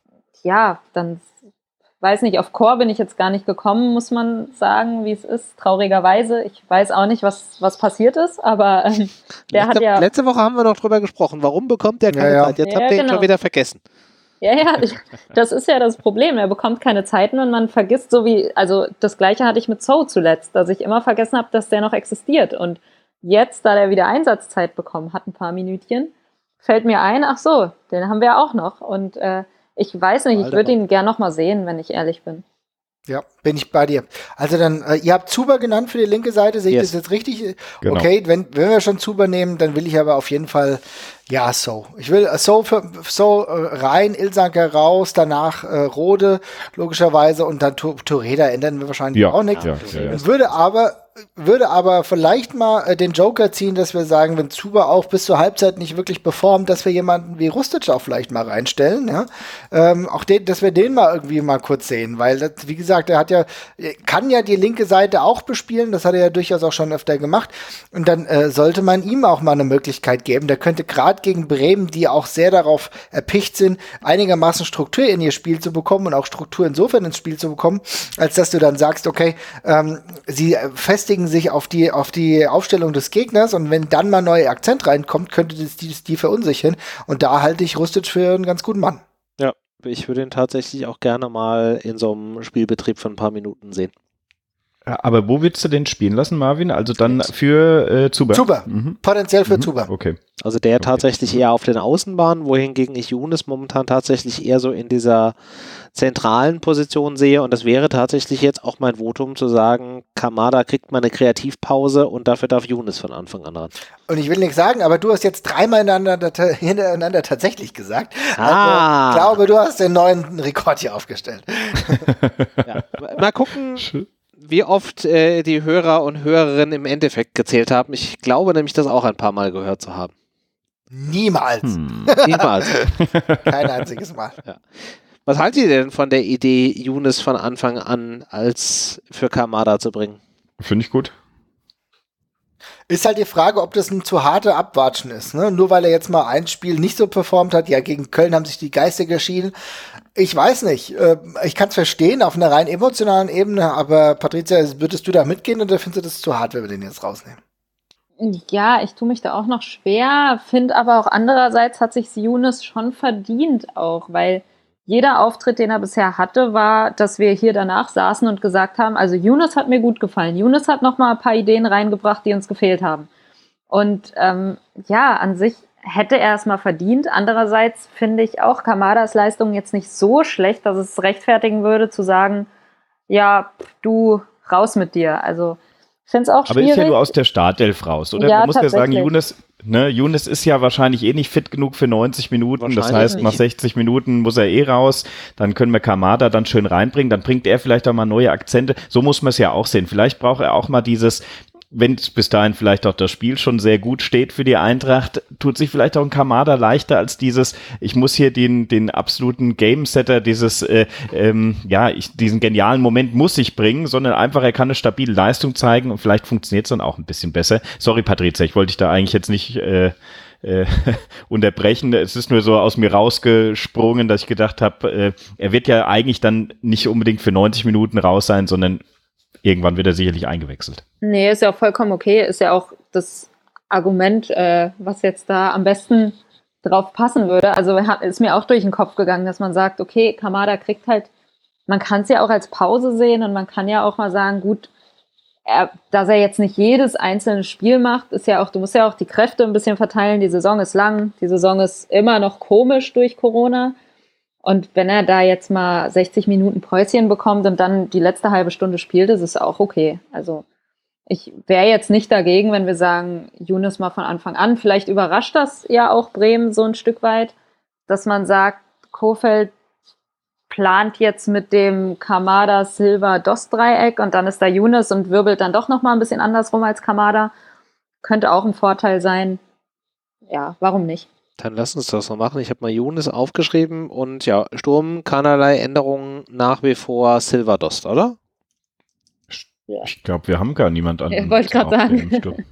weiß nicht, auf Chor bin ich jetzt gar nicht gekommen, muss man sagen, wie es ist, traurigerweise. Ich weiß auch nicht, was passiert ist, aber letzte Woche haben wir noch drüber gesprochen. Warum bekommt der keine Zeit? Jetzt habt ihr ihn schon wieder vergessen. Ja, das ist ja das Problem. Er bekommt keine Zeiten und man vergisst also das Gleiche hatte ich mit So zuletzt, dass ich immer vergessen habe, dass der noch existiert. Und jetzt, da der wieder Einsatzzeit bekommen hat, ein paar Minütchen, fällt mir ein, ach so, den haben wir auch noch. Und ich weiß nicht, ich würde ihn gern noch mal sehen, wenn ich ehrlich bin. Ja, bin ich bei dir. Also dann, ihr habt Zuber genannt für die linke Seite, sehe ich das jetzt richtig? Genau. Okay, wenn wir schon Zuber nehmen, dann will ich aber auf jeden Fall, So. Ich will So rein, Ilsanker raus, danach Rode, logischerweise, und dann Toreda ändern wir wahrscheinlich auch nichts. Ja. Würde aber vielleicht mal den Joker ziehen, dass wir sagen, wenn Zuber auch bis zur Halbzeit nicht wirklich performt, dass wir jemanden wie Rustic auch vielleicht mal reinstellen, ja. Dass wir den mal irgendwie mal kurz sehen, weil das, wie gesagt, kann ja die linke Seite auch bespielen, das hat er ja durchaus auch schon öfter gemacht, und dann sollte man ihm auch mal eine Möglichkeit geben. Der könnte gerade gegen Bremen, die auch sehr darauf erpicht sind, einigermaßen Struktur in ihr Spiel zu bekommen und auch Struktur insofern ins Spiel zu bekommen, als dass du dann sagst, okay, sie festigen sich auf die Aufstellung des Gegners, und wenn dann mal neuer Akzent reinkommt, könnte das die verunsichern, und da halte ich Rustic für einen ganz guten Mann. Ja, ich würde ihn tatsächlich auch gerne mal in so einem Spielbetrieb für ein paar Minuten sehen. Aber wo willst du den spielen lassen, Marvin? Also dann für Zuber? Zuber, potenziell für Zuber. Okay. Also der tatsächlich eher auf den Außenbahnen, wohingegen ich Younes momentan tatsächlich eher so in dieser zentralen Position sehe, und das wäre tatsächlich jetzt auch mein Votum zu sagen, Kamada kriegt mal eine Kreativpause und dafür darf Younes von Anfang an ran. Und ich will nichts sagen, aber du hast jetzt dreimal hintereinander tatsächlich gesagt. Also, ich glaube, du hast den neuen Rekord hier aufgestellt. Ja. Mal gucken, wie oft die Hörer und Hörerinnen im Endeffekt gezählt haben. Ich glaube nämlich, das auch ein paar Mal gehört zu haben. Niemals. Niemals. Kein einziges Mal. Ja. Was haltet ihr denn von der Idee, Younes von Anfang an als für Kamada zu bringen? Finde ich gut. Ist halt die Frage, ob das ein zu harter Abwatschen ist. Ne? Nur weil er jetzt mal ein Spiel nicht so performt hat. Ja, gegen Köln haben sich die Geister geschieden. Ich weiß nicht. Ich kann es verstehen auf einer rein emotionalen Ebene. Aber Patricia, würdest du da mitgehen oder findest du das zu hart, wenn wir den jetzt rausnehmen? Ja, ich tue mich da auch noch schwer. Finde aber auch andererseits hat sich Younes schon verdient auch. Weil jeder Auftritt, den er bisher hatte, war, dass wir hier danach saßen und gesagt haben, also Younes hat mir gut gefallen. Younes hat noch mal ein paar Ideen reingebracht, die uns gefehlt haben. Und ja, an sich hätte er es mal verdient. Andererseits finde ich auch Kamadas Leistung jetzt nicht so schlecht, dass es rechtfertigen würde, zu sagen, ja, du, raus mit dir. Also ich finde es auch schwierig. Aber ist ja nur aus der Startelf raus, oder? Ja, man muss ja sagen, Younes ist ja wahrscheinlich eh nicht fit genug für 90 Minuten. Das heißt, nach 60 Minuten muss er raus. Dann können wir Kamada dann schön reinbringen. Dann bringt er vielleicht auch mal neue Akzente. So muss man es ja auch sehen. Vielleicht braucht er auch mal dieses, wenn bis dahin vielleicht auch das Spiel schon sehr gut steht für die Eintracht, tut sich vielleicht auch ein Kamada leichter als dieses, ich muss hier den absoluten Game-Setter, diesen genialen Moment muss ich bringen, sondern einfach, er kann eine stabile Leistung zeigen und vielleicht funktioniert es dann auch ein bisschen besser. Sorry, Patrizia, ich wollte dich da eigentlich jetzt nicht unterbrechen. Es ist nur so aus mir rausgesprungen, dass ich gedacht habe, er wird ja eigentlich dann nicht unbedingt für 90 Minuten raus sein, sondern irgendwann wird er sicherlich eingewechselt. Nee, ist ja auch vollkommen okay. Ist ja auch das Argument, was jetzt da am besten drauf passen würde. Also ist mir auch durch den Kopf gegangen, dass man sagt, okay, Kamada kriegt halt, man kann es ja auch als Pause sehen und man kann ja auch mal sagen, gut, dass er jetzt nicht jedes einzelne Spiel macht, ist ja auch, du musst ja auch die Kräfte ein bisschen verteilen. Die Saison ist lang, die Saison ist immer noch komisch durch Corona. Und wenn er da jetzt mal 60 Minuten Päuschen bekommt und dann die letzte halbe Stunde spielt, ist es auch okay. Also ich wäre jetzt nicht dagegen, wenn wir sagen, Younes mal von Anfang an. Vielleicht überrascht das ja auch Bremen so ein Stück weit, dass man sagt, Kohfeldt plant jetzt mit dem Kamada-Silva-Dost-Dreieck und dann ist da Younes und wirbelt dann doch nochmal ein bisschen andersrum als Kamada. Könnte auch ein Vorteil sein. Ja, warum nicht? Dann lass uns das noch machen. Ich habe mal Younes aufgeschrieben und ja, Sturm, keinerlei Änderungen, nach wie vor Silva-Dost, oder? Ja. Ich glaube, wir haben gar niemand an. Ich wollte gerade sagen.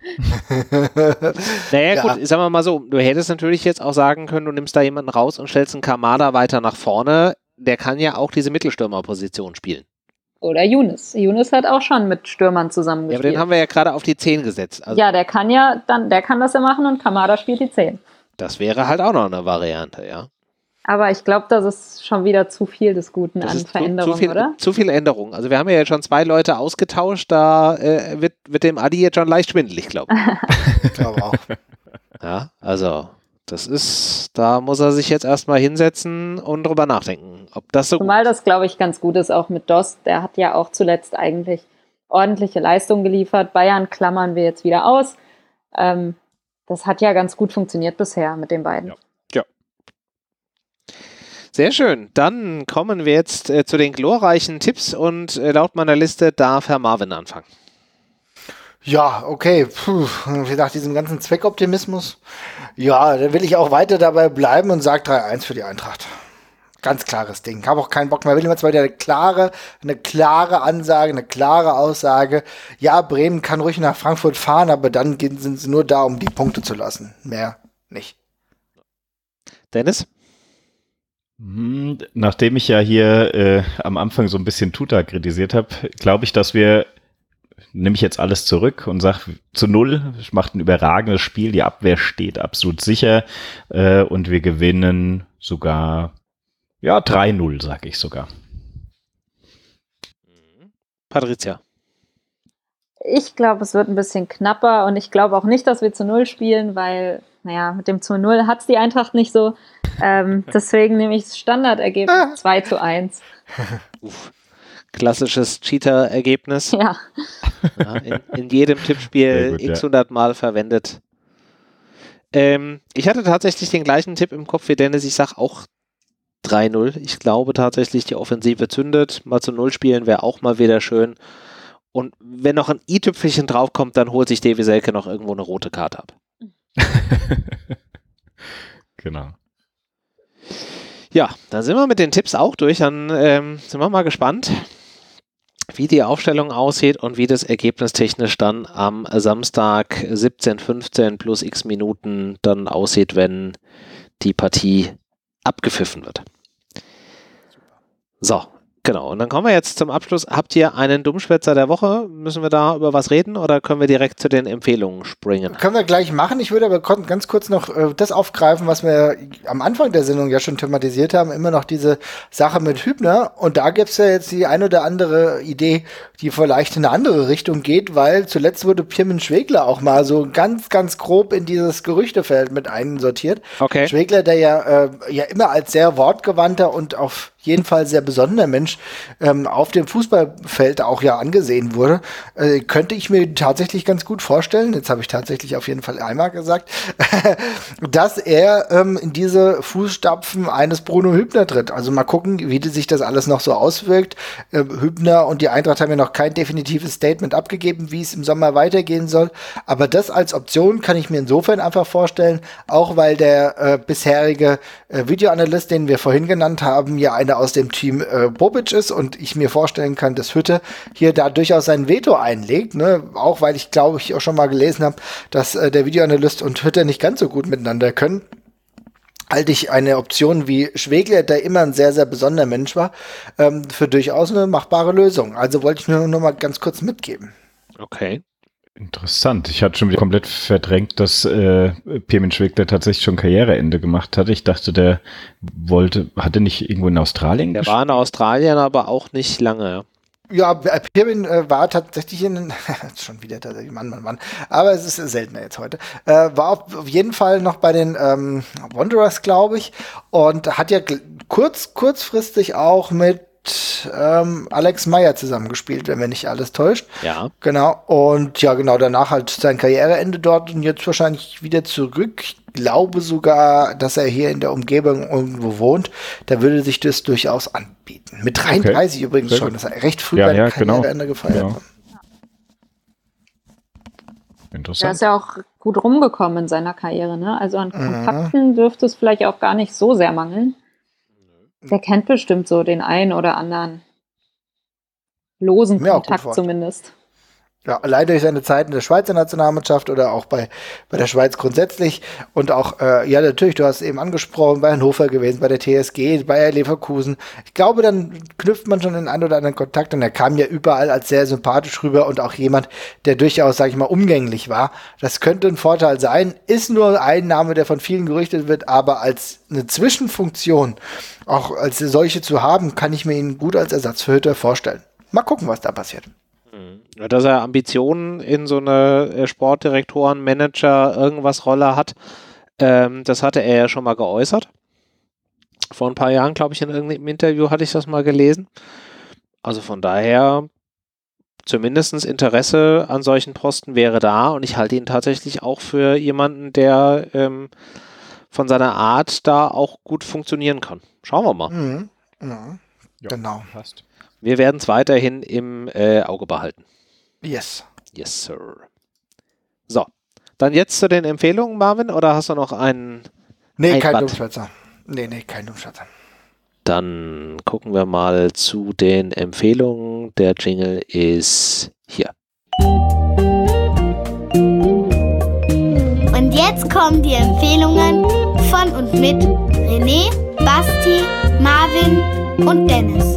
Naja, gut, sagen wir mal so, du hättest natürlich jetzt auch sagen können, du nimmst da jemanden raus und stellst einen Kamada weiter nach vorne. Der kann ja auch diese Mittelstürmerposition spielen. Oder Younes. Younes hat auch schon mit Stürmern zusammengespielt. Ja, aber den haben wir ja gerade auf die 10 gesetzt. Also ja, der kann das ja machen und Kamada spielt die 10. Das wäre halt auch noch eine Variante, ja. Aber ich glaube, das ist schon wieder zu viel des Guten an Veränderungen, oder? Zu viel Änderungen. Also wir haben ja jetzt schon 2 Leute ausgetauscht, da wird dem Adi jetzt schon leicht schwindelig, glaube ich. Ich glaube auch. Ja, also da muss er sich jetzt erstmal hinsetzen und drüber nachdenken, ob das so Zumal das, glaube ich, ganz gut ist, auch mit Dost. Der hat ja auch zuletzt eigentlich ordentliche Leistungen geliefert. Bayern klammern wir jetzt wieder aus. Das hat ja ganz gut funktioniert bisher mit den beiden. Ja. Sehr schön. Dann kommen wir jetzt zu den glorreichen Tipps und laut meiner Liste darf Herr Marvin anfangen. Ja, okay. Nach diesem ganzen Zweckoptimismus, ja, dann will ich auch weiter dabei bleiben und sage 3-1 für die Eintracht. Ganz klares Ding. Habe auch keinen Bock mehr. Will immer zwar wieder eine klare Ansage, eine klare Aussage. Ja, Bremen kann ruhig nach Frankfurt fahren, aber dann sind sie nur da, um die Punkte zu lassen. Mehr nicht. Dennis? Nachdem ich ja hier am Anfang so ein bisschen Tuta kritisiert habe, glaube ich, dass nehme ich jetzt alles zurück und sage zu 0, macht ein überragendes Spiel, die Abwehr steht absolut sicher und wir gewinnen sogar 3-0, sage ich sogar. Patrizia? Ich glaube, es wird ein bisschen knapper und ich glaube auch nicht, dass wir zu 0 spielen, weil, mit dem zu 0 hat es die Eintracht nicht so. Deswegen nehme ich das Standardergebnis 2-1. Klassisches Cheater-Ergebnis. Ja. In jedem Tippspiel x-100 Mal verwendet. Ich hatte tatsächlich den gleichen Tipp im Kopf wie Dennis. Ich sage auch 3-0. Ich glaube tatsächlich, die Offensive zündet. Mal zu 0 spielen wäre auch mal wieder schön. Und wenn noch ein i-Tüpfelchen draufkommt, dann holt sich Davy Selke noch irgendwo eine rote Karte ab. Genau. Ja, dann sind wir mit den Tipps auch durch. Dann sind wir mal gespannt, wie die Aufstellung aussieht und wie das Ergebnis technisch dann am Samstag 17:15 plus x Minuten dann aussieht, wenn die Partie abgepfiffen wird. So, Genau, und dann kommen wir jetzt zum Abschluss. Habt ihr einen Dummschwätzer der Woche? Müssen wir da über was reden oder können wir direkt zu den Empfehlungen springen? Können wir gleich machen. Ich würde aber ganz kurz noch das aufgreifen, was wir am Anfang der Sendung ja schon thematisiert haben, immer noch diese Sache mit Hübner. Und da gibt es ja jetzt die ein oder andere Idee, die vielleicht in eine andere Richtung geht, weil zuletzt wurde Pirmin Schwegler auch mal so ganz, ganz grob in dieses Gerüchtefeld mit einsortiert. Okay. Schwegler, der ja immer als sehr wortgewandter und auf jeden Fall sehr besonderer Mensch auf dem Fußballfeld auch ja angesehen wurde, könnte ich mir tatsächlich ganz gut vorstellen, jetzt habe ich tatsächlich auf jeden Fall einmal gesagt, dass er in diese Fußstapfen eines Bruno Hübner tritt. Also mal gucken, wie sich das alles noch so auswirkt. Hübner und die Eintracht haben ja noch kein definitives Statement abgegeben, wie es im Sommer weitergehen soll. Aber das als Option kann ich mir insofern einfach vorstellen, auch weil der bisherige Videoanalyst, den wir vorhin genannt haben, ja einer aus dem Team Bobic ist und ich mir vorstellen kann, dass Hütte hier da durchaus sein Veto einlegt, ne? Auch weil ich glaube, ich auch schon mal gelesen habe, dass der Videoanalyst und Hütte nicht ganz so gut miteinander können. Halte ich eine Option wie Schwegler, der immer ein sehr, sehr besonderer Mensch war, für durchaus eine machbare Lösung. Also wollte ich nur noch mal ganz kurz mitgeben. Okay. Interessant. Ich hatte schon wieder komplett verdrängt, dass Pirmin Schwegler tatsächlich schon Karriereende gemacht hatte. Ich dachte, der hatte nicht irgendwo in Australien gespielt? Der war in Australien, aber auch nicht lange. Ja, Pirmin war tatsächlich schon wieder tatsächlich, Mann. Aber es ist seltener jetzt heute. War auf jeden Fall noch bei den Wanderers, glaube ich. Und hat ja kurzfristig auch mit Alex Meyer zusammengespielt, wenn mir nicht alles täuscht. Ja. Genau. Und ja, genau, danach halt sein Karriereende dort und jetzt wahrscheinlich wieder zurück. Ich glaube sogar, dass er hier in der Umgebung irgendwo wohnt. Da würde sich das durchaus anbieten. Mit 33 übrigens sehr schon. Gut. Das ist recht früh bei dem Karriereende gefeiert. Ja. Interessant. Er ist ja auch gut rumgekommen in seiner Karriere, ne? Also an Kontakten dürfte es vielleicht auch gar nicht so sehr mangeln. Der kennt bestimmt so den einen oder anderen losen Kontakt zumindest. Ja, allein durch seine Zeit in der Schweizer Nationalmannschaft oder auch bei der Schweiz grundsätzlich und auch, ja natürlich, du hast es eben angesprochen, bei Hannover gewesen, bei der TSG, Bayer Leverkusen. Ich glaube, dann knüpft man schon den einen oder anderen Kontakt und er kam ja überall als sehr sympathisch rüber und auch jemand, der durchaus, sag ich mal, umgänglich war. Das könnte ein Vorteil sein, ist nur ein Name, der von vielen gerüchtet wird, aber als eine Zwischenfunktion, auch als solche zu haben, kann ich mir ihn gut als Ersatz für Hütter vorstellen. Mal gucken, was da passiert. Dass er Ambitionen in so eine Sportdirektoren, Manager, irgendwas Rolle hat, das hatte er ja schon mal geäußert. Vor ein paar Jahren, glaube ich, in irgendeinem Interview hatte ich das mal gelesen. Also von daher, zumindest Interesse an solchen Posten wäre da und ich halte ihn tatsächlich auch für jemanden, der von seiner Art da auch gut funktionieren kann. Schauen wir mal. Mhm. Ja, genau. Passt. Wir werden es weiterhin im Auge behalten. Yes. Yes, sir. So, dann jetzt zu den Empfehlungen, Marvin, oder hast du noch einen? Nee, kein Dummschwätzer. Nee, kein Dummschwätzer. Dann gucken wir mal zu den Empfehlungen. Der Jingle ist hier. Und jetzt kommen die Empfehlungen von und mit René, Basti, Marvin und Dennis.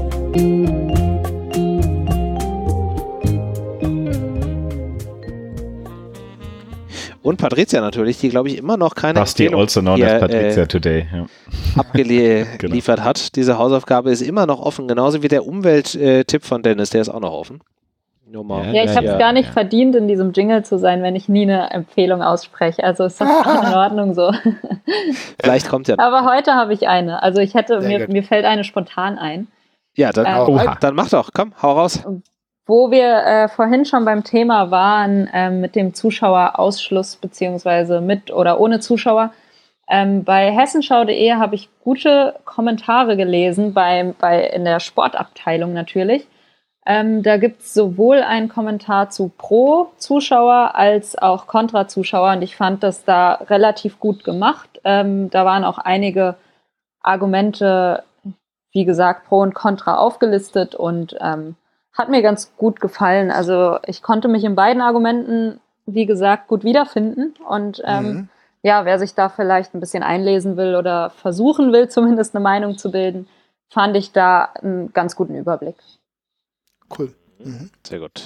Und Patricia natürlich, die, glaube ich, immer noch keine Basti Empfehlung also known as Patricia today. Ja. abgeliefert hat. Diese Hausaufgabe ist immer noch offen, genauso wie der Umwelttipp von Dennis, der ist auch noch offen. Ja, ich habe es gar nicht verdient, in diesem Jingle zu sein, wenn ich nie eine Empfehlung ausspreche. Also ist das in Ordnung so. Vielleicht kommt ja. Aber heute habe ich eine. Also mir fällt eine spontan ein. Ja, dann mach doch. Komm, hau raus. Wo wir vorhin schon beim Thema waren, mit dem Zuschauerausschluss, beziehungsweise mit oder ohne Zuschauer. Bei hessenschau.de habe ich gute Kommentare gelesen, in der Sportabteilung natürlich. Da gibt es sowohl einen Kommentar zu Pro-Zuschauer als auch Kontra-Zuschauer und ich fand das da relativ gut gemacht. Da waren auch einige Argumente, wie gesagt, Pro und Contra aufgelistet und hat mir ganz gut gefallen. Also ich konnte mich in beiden Argumenten, wie gesagt, gut wiederfinden. Und wer sich da vielleicht ein bisschen einlesen will oder versuchen will, zumindest eine Meinung zu bilden, fand ich da einen ganz guten Überblick. Cool. Sehr gut.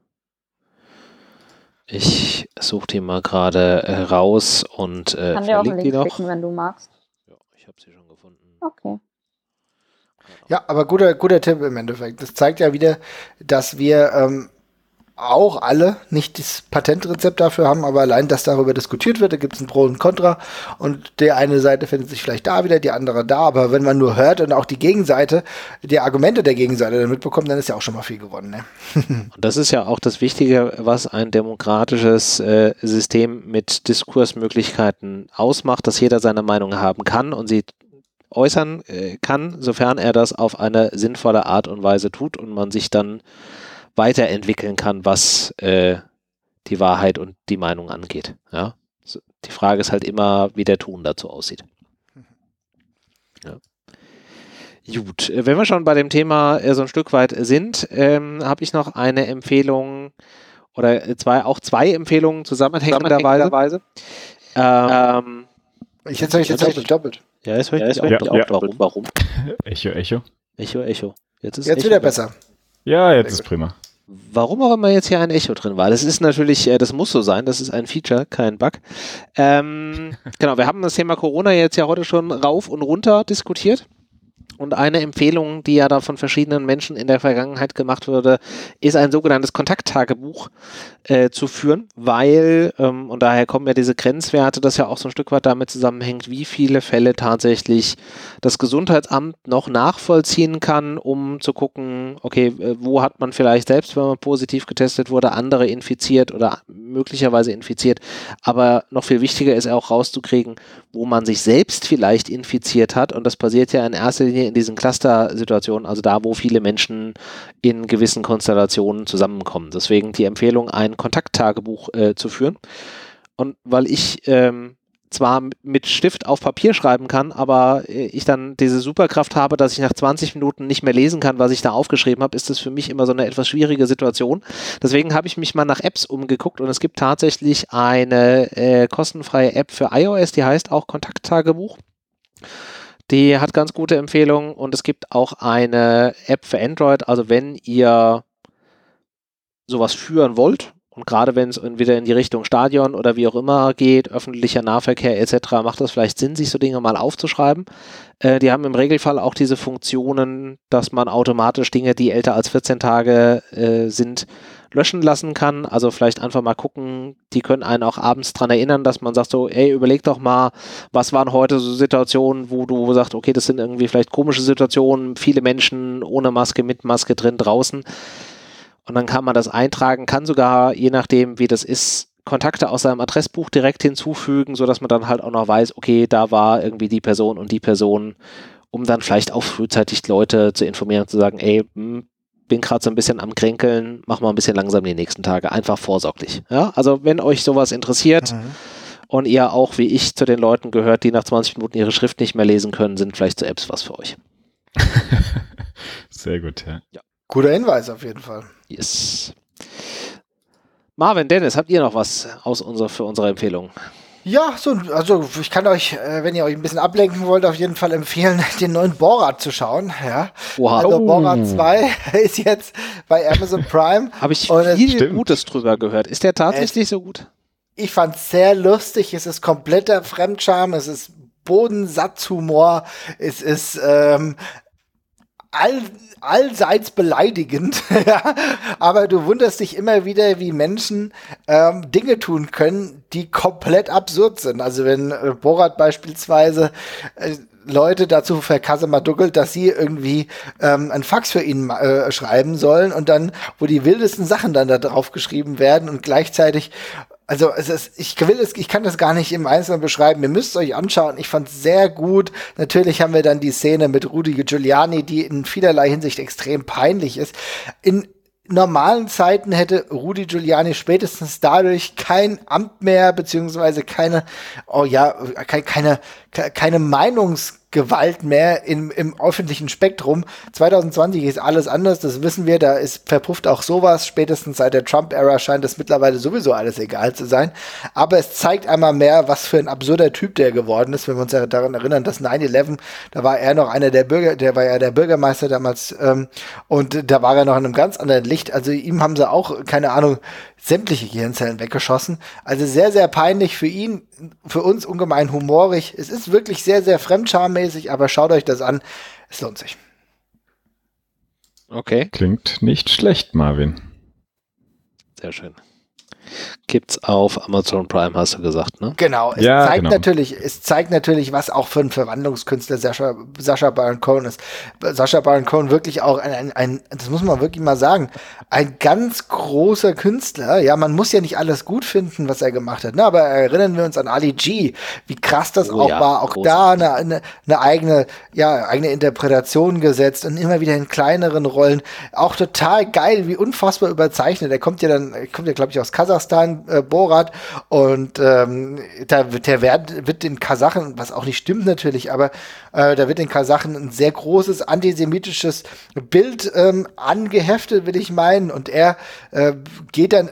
Ich suche die mal gerade raus und kann dir auch einen verlinke Link die noch. klicken, wenn du magst. Ja, ich habe sie schon gefunden. Okay. Ja, aber guter Tipp im Endeffekt. Das zeigt ja wieder, dass wir auch alle nicht das Patentrezept dafür haben, aber allein, dass darüber diskutiert wird, da gibt es ein Pro und Contra und die eine Seite findet sich vielleicht da wieder, die andere da, aber wenn man nur hört und auch die Gegenseite, die Argumente der Gegenseite dann mitbekommt, dann ist ja auch schon mal viel gewonnen. Ne? Und das ist ja auch das Wichtige, was ein demokratisches System mit Diskursmöglichkeiten ausmacht, dass jeder seine Meinung haben kann und sie äußern kann, sofern er das auf eine sinnvolle Art und Weise tut und man sich dann weiterentwickeln kann, was die Wahrheit und die Meinung angeht. Ja? Die Frage ist halt immer, wie der Ton dazu aussieht. Ja. Gut, wenn wir schon bei dem Thema so ein Stück weit sind, habe ich noch eine Empfehlung oder zwei Empfehlungen zusammenhängenderweise. Jetzt habe ich tatsächlich doppelt. Ja, jetzt höre ich auch. Warum? Echo. Jetzt Jetzt wieder besser. Ja, jetzt ist prima. Warum auch immer jetzt hier ein Echo drin war. Das ist natürlich, das muss so sein, das ist ein Feature, kein Bug. Genau, wir haben das Thema Corona jetzt ja heute schon rauf und runter diskutiert. Und eine Empfehlung, die ja da von verschiedenen Menschen in der Vergangenheit gemacht wurde, ist ein sogenanntes Kontakttagebuch zu führen, weil, und daher kommen ja diese Grenzwerte, das ja auch so ein Stück weit damit zusammenhängt, wie viele Fälle tatsächlich das Gesundheitsamt noch nachvollziehen kann, um zu gucken, okay, wo hat man vielleicht selbst, wenn man positiv getestet wurde, andere infiziert oder möglicherweise infiziert, aber noch viel wichtiger ist auch rauszukriegen, wo man sich selbst vielleicht infiziert hat, und das passiert ja in erster Linie in diesen Cluster-Situationen, also da, wo viele Menschen in gewissen Konstellationen zusammenkommen. Deswegen die Empfehlung, ein Kontakttagebuch zu führen. Und weil ich zwar mit Stift auf Papier schreiben kann, aber ich dann diese Superkraft habe, dass ich nach 20 Minuten nicht mehr lesen kann, was ich da aufgeschrieben habe, ist das für mich immer so eine etwas schwierige Situation. Deswegen habe ich mich mal nach Apps umgeguckt und es gibt tatsächlich eine kostenfreie App für iOS, die heißt auch Kontakttagebuch. Die hat ganz gute Empfehlungen und es gibt auch eine App für Android, also wenn ihr sowas führen wollt, und gerade wenn es wieder in die Richtung Stadion oder wie auch immer geht, öffentlicher Nahverkehr etc., macht das vielleicht Sinn, sich so Dinge mal aufzuschreiben. Die haben im Regelfall auch diese Funktionen, dass man automatisch Dinge, die älter als 14 Tage sind, löschen lassen kann. Also vielleicht einfach mal gucken, die können einen auch abends dran erinnern, dass man sagt so, ey, überleg doch mal, was waren heute so Situationen, wo du sagst, okay, das sind irgendwie vielleicht komische Situationen, viele Menschen ohne Maske, mit Maske drin, draußen. Und dann kann man das eintragen, kann sogar, je nachdem wie das ist, Kontakte aus seinem Adressbuch direkt hinzufügen, sodass man dann halt auch noch weiß, okay, da war irgendwie die Person und die Person, um dann vielleicht auch frühzeitig Leute zu informieren und zu sagen, ey, bin gerade so ein bisschen am Kränkeln, mach mal ein bisschen langsam die nächsten Tage, einfach vorsorglich. Ja? Also wenn euch sowas interessiert und ihr auch wie ich zu den Leuten gehört, die nach 20 Minuten ihre Schrift nicht mehr lesen können, sind vielleicht so Apps was für euch. Sehr gut, ja. Guter Hinweis auf jeden Fall. Yes. Marvin, Dennis, habt ihr noch was für unsere Empfehlung? Ja, also ich kann euch, wenn ihr euch ein bisschen ablenken wollt, auf jeden Fall empfehlen, den neuen Borat zu schauen. Ja. Wow. Also Borat 2 ist jetzt bei Amazon Prime. Habe ich viel Gutes drüber gehört. Ist der tatsächlich so gut? Ich fand es sehr lustig. Es ist kompletter Fremdscham. Es ist Bodensatzhumor. Es ist allseits beleidigend, ja, aber du wunderst dich immer wieder, wie Menschen Dinge tun können, die komplett absurd sind. Also wenn Borat beispielsweise Leute dazu verkassemaduckelt, dass sie irgendwie ein Fax für ihn schreiben sollen und dann, wo die wildesten Sachen dann da drauf geschrieben werden und gleichzeitig, also ich kann das gar nicht im Einzelnen beschreiben. Ihr müsst es euch anschauen. Ich fand es sehr gut. Natürlich haben wir dann die Szene mit Rudy Giuliani, die in vielerlei Hinsicht extrem peinlich ist. In normalen Zeiten hätte Rudy Giuliani spätestens dadurch kein Amt mehr, beziehungsweise keine Meinungsfreiheit Gewalt mehr im öffentlichen Spektrum. 2020 ist alles anders, das wissen wir, da verpufft auch sowas. Spätestens seit der Trump-Ära scheint das mittlerweile sowieso alles egal zu sein. Aber es zeigt einmal mehr, was für ein absurder Typ der geworden ist, wenn wir uns ja daran erinnern, dass 9/11, da war er noch einer der Bürgermeister damals, und da war er noch in einem ganz anderen Licht. Also ihm haben sie auch, keine Ahnung, sämtliche Gehirnzellen weggeschossen. Also sehr, sehr peinlich für ihn, für uns ungemein humorig. Es ist wirklich sehr, sehr fremdschammäßig, aber schaut euch das an. Es lohnt sich. Okay. Klingt nicht schlecht, Marvin. Sehr schön. Gibt's auf Amazon Prime, hast du gesagt, ne? Genau. Es zeigt natürlich, was auch für ein Verwandlungskünstler Sacha Baron Cohen ist. Sacha Baron Cohen wirklich auch das muss man wirklich mal sagen, ein ganz großer Künstler. Ja, man muss ja nicht alles gut finden, was er gemacht hat, ne? Aber erinnern wir uns an Ali G, wie krass das war. Auch großartig. Da eine eigene Interpretation gesetzt und immer wieder in kleineren Rollen. Auch total geil, wie unfassbar überzeichnet. Der kommt ja, glaube ich, aus Kasachstan, Borat, und da wird den Kasachen, was auch nicht stimmt natürlich, aber da wird den Kasachen ein sehr großes antisemitisches Bild angeheftet, will ich meinen, und er geht dann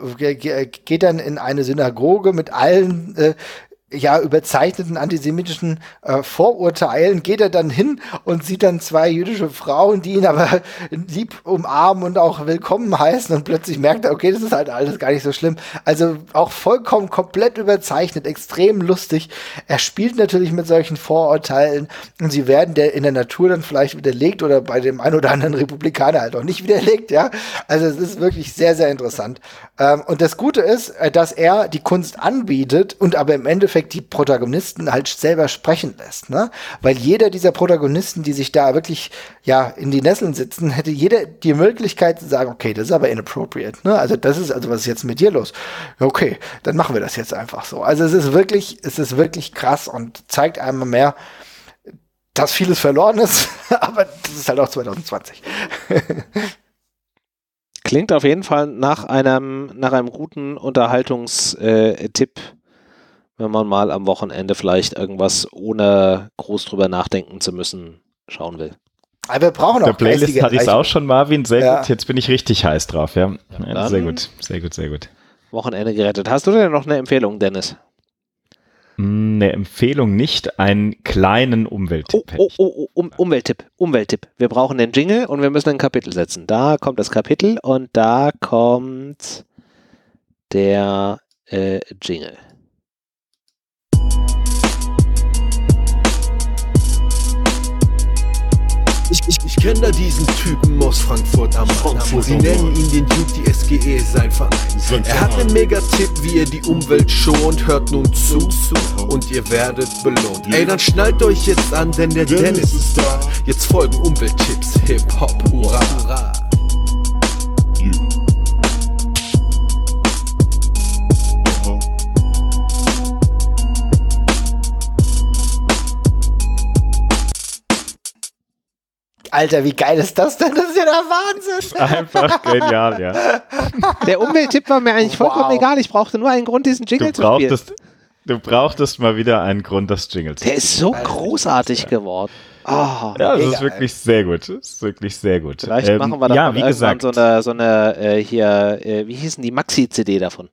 in eine Synagoge mit allen überzeichneten antisemitischen Vorurteilen, geht er dann hin und sieht dann zwei jüdische Frauen, die ihn aber lieb umarmen und auch willkommen heißen, und plötzlich merkt er, okay, das ist halt alles gar nicht so schlimm. Also auch vollkommen komplett überzeichnet, extrem lustig. Er spielt natürlich mit solchen Vorurteilen, und sie werden in der Natur dann vielleicht widerlegt oder bei dem einen oder anderen Republikaner halt auch nicht widerlegt, ja. Also es ist wirklich sehr, sehr interessant. Und das Gute ist, dass er die Kunst anbietet und aber im Endeffekt die Protagonisten halt selber sprechen lässt, ne? Weil jeder dieser Protagonisten, die sich da wirklich in die Nesseln sitzen, hätte jeder die Möglichkeit zu sagen, okay, das ist aber inappropriate, ne? Also was ist jetzt mit dir los? Okay, dann machen wir das jetzt einfach so. Also es ist wirklich krass und zeigt einmal mehr, dass vieles verloren ist, aber das ist halt auch 2020. Klingt auf jeden Fall nach einem guten Unterhaltungstipp, wenn man mal am Wochenende vielleicht irgendwas ohne groß drüber nachdenken zu müssen schauen will. Aber wir brauchen auch der Playlist hatte ich es auch schon, Marvin. Sehr gut. Jetzt bin ich richtig heiß drauf. Ja, sehr gut. Wochenende gerettet. Hast du denn noch eine Empfehlung, Dennis? Eine Empfehlung nicht, einen kleinen Umwelttipp. Umwelttipp. Wir brauchen den Jingle und wir müssen ein Kapitel setzen. Da kommt das Kapitel und da kommt der Jingle. Ich kenne da diesen Typen aus Frankfurt am Main. Sie nennen ihn den Duke, die SGE sein Verein. Er hat einen Mega-Tipp, wie ihr die Umwelt schont. Hört nun zu und ihr werdet belohnt. Ey, dann schnallt euch jetzt an, denn der Dennis ist da. Jetzt folgen Umwelttipps, Hip-Hop, hurra, hurra. Alter, wie geil ist das denn? Das ist ja der Wahnsinn. Einfach genial, ja. Der Umwelttipp war mir eigentlich vollkommen egal. Ich brauchte nur einen Grund, diesen Jingle zu spielen. Du brauchtest mal wieder einen Grund, das Jingle zu spielen. Der ist so großartig geworden. Oh, ja, das ist wirklich sehr gut. Vielleicht machen wir da wie gesagt so eine wie hießen die Maxi-CD davon?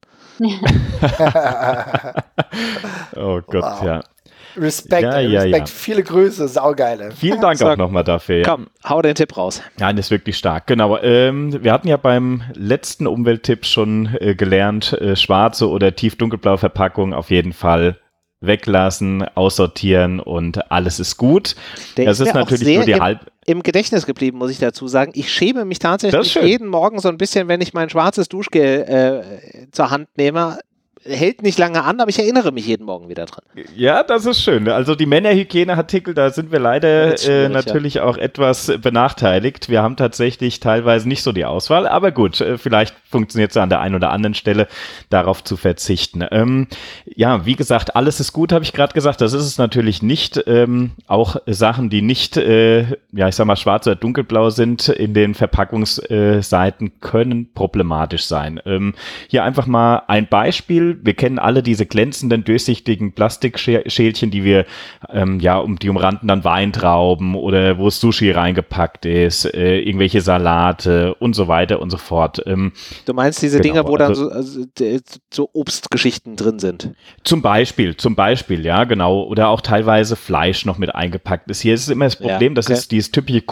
Oh Gott, ja. Respekt, viele Grüße, saugeile. Vielen Dank auch nochmal dafür. Ja. Komm, hau den Tipp raus. Ja, das ist wirklich stark, genau. Wir hatten ja beim letzten Umwelttipp schon gelernt, schwarze oder tief-dunkelblaue Verpackung auf jeden Fall weglassen, aussortieren und alles ist gut. Das ist natürlich nur die im Gedächtnis geblieben, muss ich dazu sagen. Ich schäme mich tatsächlich jeden Morgen so ein bisschen, wenn ich mein schwarzes Duschgel zur Hand nehme. Hält nicht lange an, aber ich erinnere mich jeden Morgen wieder dran. Ja, das ist schön. Also die Männerhygieneartikel, da sind wir leider natürlich auch etwas benachteiligt. Wir haben tatsächlich teilweise nicht so die Auswahl, aber gut, vielleicht funktioniert es an der einen oder anderen Stelle, darauf zu verzichten. Ja, wie gesagt, alles ist gut, habe ich gerade gesagt. Das ist es natürlich nicht. Auch Sachen, die nicht, ich sag mal, schwarz oder dunkelblau sind in den Verpackungsseiten, können problematisch sein. Hier einfach mal ein Beispiel. Gefühl, wir kennen alle diese glänzenden, durchsichtigen Plastikschälchen, die wir die umranden dann Weintrauben oder wo Sushi reingepackt ist, irgendwelche Salate und so weiter und so fort. Du meinst diese Dinger, wo dann so Obstgeschichten drin sind? Zum Beispiel, ja, genau. Oder auch teilweise Fleisch noch mit eingepackt ist. Hier ist immer das Problem, das ist dieses typische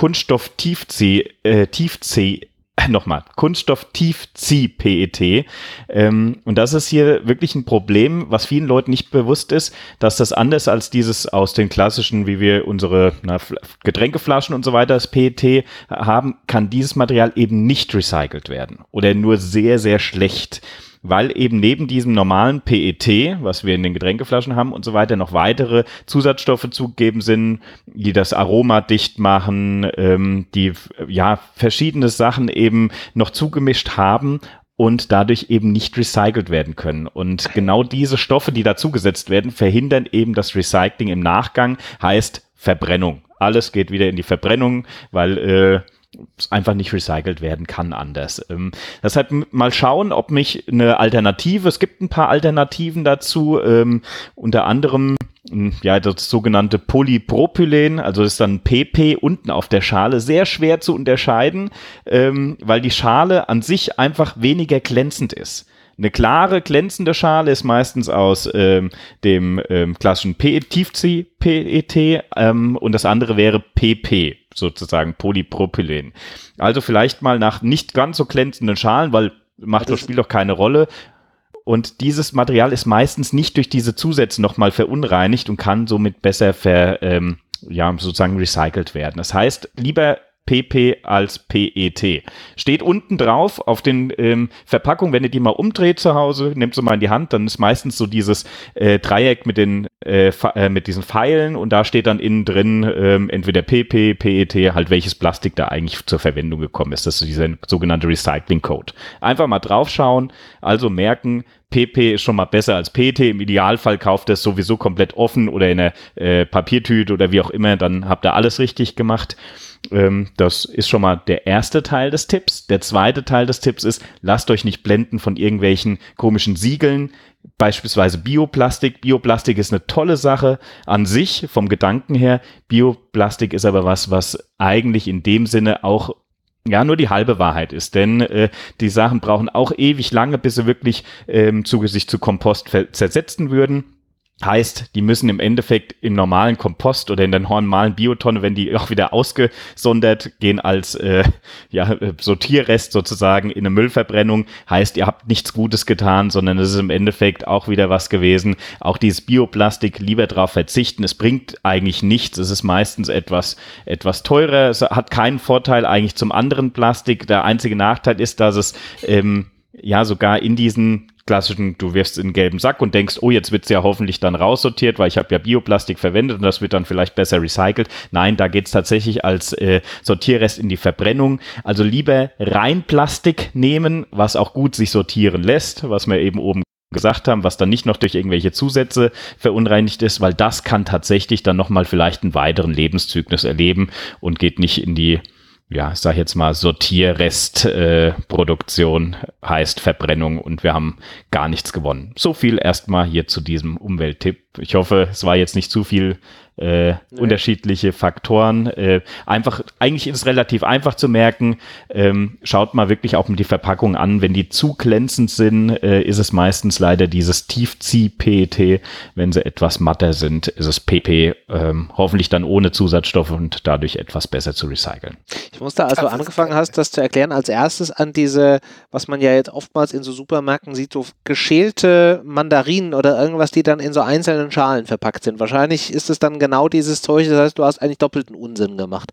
Kunststoff-Tiefzieh-PET. Und das ist hier wirklich ein Problem, was vielen Leuten nicht bewusst ist, dass das anders als dieses aus den klassischen, wie wir unsere Getränkeflaschen und so weiter, das PET haben, kann dieses Material eben nicht recycelt werden oder nur sehr, sehr schlecht. Weil eben neben diesem normalen PET, was wir in den Getränkeflaschen haben und so weiter, noch weitere Zusatzstoffe zugegeben sind, die das Aroma dicht machen, die verschiedene Sachen eben noch zugemischt haben und dadurch eben nicht recycelt werden können. Und genau diese Stoffe, die da zugesetzt werden, verhindern eben das Recycling im Nachgang, heißt Verbrennung. Alles geht wieder in die Verbrennung, weil es einfach nicht recycelt werden kann anders. Deshalb mal schauen, ob mich eine Alternative, es gibt ein paar Alternativen dazu, unter anderem das sogenannte Polypropylen, also das ist dann PP unten auf der Schale, sehr schwer zu unterscheiden, weil die Schale an sich einfach weniger glänzend ist. Eine klare, glänzende Schale ist meistens aus dem klassischen Tiefzieh-PET und das andere wäre PP, sozusagen Polypropylen. Also vielleicht mal nach nicht ganz so glänzenden Schalen, weil spielt doch keine Rolle. Und dieses Material ist meistens nicht durch diese Zusätze nochmal verunreinigt und kann somit besser sozusagen recycelt werden. Das heißt, lieber PP als PET. Steht unten drauf auf den Verpackungen, wenn ihr die mal umdreht zu Hause, nehmt sie mal in die Hand, dann ist meistens so dieses Dreieck mit diesen Pfeilen und da steht dann innen drin entweder PP, PET, halt welches Plastik da eigentlich zur Verwendung gekommen ist. Das ist dieser sogenannte Recycling-Code. Einfach mal draufschauen, also merken, PP ist schon mal besser als PET. Im Idealfall kauft ihr es sowieso komplett offen oder in einer Papiertüte oder wie auch immer, dann habt ihr alles richtig gemacht. Das ist schon mal der erste Teil des Tipps. Der zweite Teil des Tipps ist, lasst euch nicht blenden von irgendwelchen komischen Siegeln, beispielsweise Bioplastik. Bioplastik ist eine tolle Sache an sich, vom Gedanken her. Bioplastik ist aber was eigentlich in dem Sinne auch nur die halbe Wahrheit ist, denn die Sachen brauchen auch ewig lange, bis sie wirklich sich zu Kompost zersetzen würden. Heißt, die müssen im Endeffekt im normalen Kompost oder in der normalen Biotonne, wenn die auch wieder ausgesondert gehen als Sortierrest sozusagen in eine Müllverbrennung, heißt, ihr habt nichts Gutes getan, sondern es ist im Endeffekt auch wieder was gewesen. Auch dieses Bioplastik, lieber drauf verzichten. Es bringt eigentlich nichts. Es ist meistens etwas teurer. Es hat keinen Vorteil eigentlich zum anderen Plastik. Der einzige Nachteil ist, dass es sogar in diesen klassischen, du wirfst in einen gelben Sack und denkst, oh, jetzt wird es ja hoffentlich dann raussortiert, weil ich habe ja Bioplastik verwendet und das wird dann vielleicht besser recycelt. Nein, da geht es tatsächlich als Sortierrest in die Verbrennung. Also lieber rein Plastik nehmen, was auch gut sich sortieren lässt, was wir eben oben gesagt haben, was dann nicht noch durch irgendwelche Zusätze verunreinigt ist, weil das kann tatsächlich dann nochmal vielleicht einen weiteren Lebenszyklus erleben und geht nicht in die ich sag jetzt mal Sortierrestproduktion, heißt Verbrennung und wir haben gar nichts gewonnen. So viel erstmal hier zu diesem Umwelttipp. Ich hoffe, es war jetzt nicht zu viel unterschiedliche Faktoren. Eigentlich ist es relativ einfach zu merken. Schaut mal wirklich auch mit die Verpackung an. Wenn die zu glänzend sind, ist es meistens leider dieses Tiefzieh-PET. Wenn sie etwas matter sind, ist es PP. Hoffentlich dann ohne Zusatzstoffe und dadurch etwas besser zu recyceln. Ich musste, als du angefangen hast, das zu erklären, als erstes an diese, was man ja jetzt oftmals in so Supermärkten sieht, so geschälte Mandarinen oder irgendwas, die dann in so einzelnen Schalen verpackt sind. Wahrscheinlich ist es dann genau dieses Zeug, das heißt, du hast eigentlich doppelten Unsinn gemacht.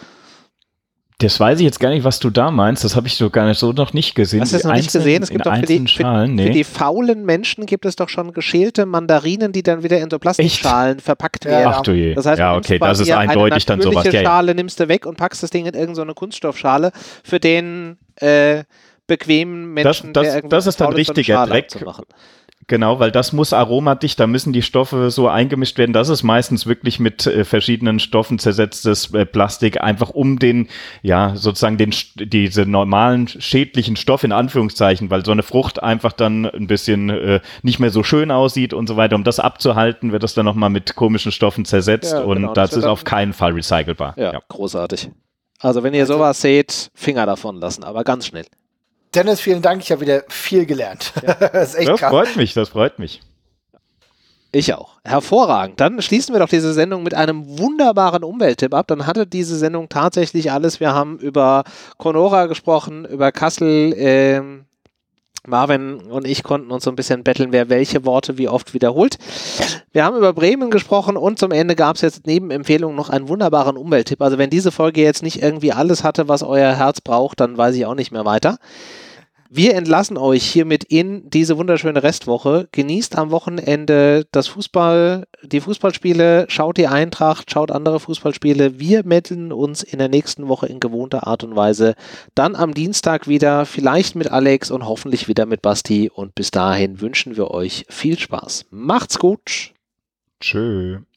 Das weiß ich jetzt gar nicht, was du da meinst. Das habe ich so gar nicht noch nicht gesehen. Hast du das noch nicht gesehen? Es gibt doch für die faulen Menschen gibt es doch schon geschälte Mandarinen, die dann wieder in so Plastikschalen verpackt werden. Ach du je. Das heißt, das ist eindeutig dann sowas. Eine Schale nimmst du weg und packst das Ding in irgendeine Kunststoffschale für den bequemen Menschen, das ist dann richtiger Dreck. Genau, weil das muss aromadicht, da müssen die Stoffe so eingemischt werden, dass es meistens wirklich mit verschiedenen Stoffen zersetztes Plastik einfach um den, ja, sozusagen diese normalen schädlichen Stoff in Anführungszeichen, weil so eine Frucht einfach dann ein bisschen nicht mehr so schön aussieht und so weiter. Um das abzuhalten, wird das dann nochmal mit komischen Stoffen zersetzt und das ist auf keinen Fall recycelbar. Ja, großartig. Also wenn ihr sowas seht, Finger davon lassen, aber ganz schnell. Dennis, vielen Dank, ich habe wieder viel gelernt. Ja. Das ist echt krass. Das freut mich. Ich auch. Hervorragend. Dann schließen wir doch diese Sendung mit einem wunderbaren Umwelttipp ab. Dann hatte diese Sendung tatsächlich alles. Wir haben über Conora gesprochen, über Kassel. Marvin und ich konnten uns so ein bisschen betteln, wer welche Worte wie oft wiederholt. Wir haben über Bremen gesprochen und zum Ende gab es jetzt neben Empfehlungen noch einen wunderbaren Umwelttipp. Also wenn diese Folge jetzt nicht irgendwie alles hatte, was euer Herz braucht, dann weiß ich auch nicht mehr weiter. Wir entlassen euch hiermit in diese wunderschöne Restwoche. Genießt am Wochenende die Fußballspiele, schaut die Eintracht, schaut andere Fußballspiele. Wir melden uns in der nächsten Woche in gewohnter Art und Weise. Dann am Dienstag wieder, vielleicht mit Alex und hoffentlich wieder mit Basti. Und bis dahin wünschen wir euch viel Spaß. Macht's gut. Tschö.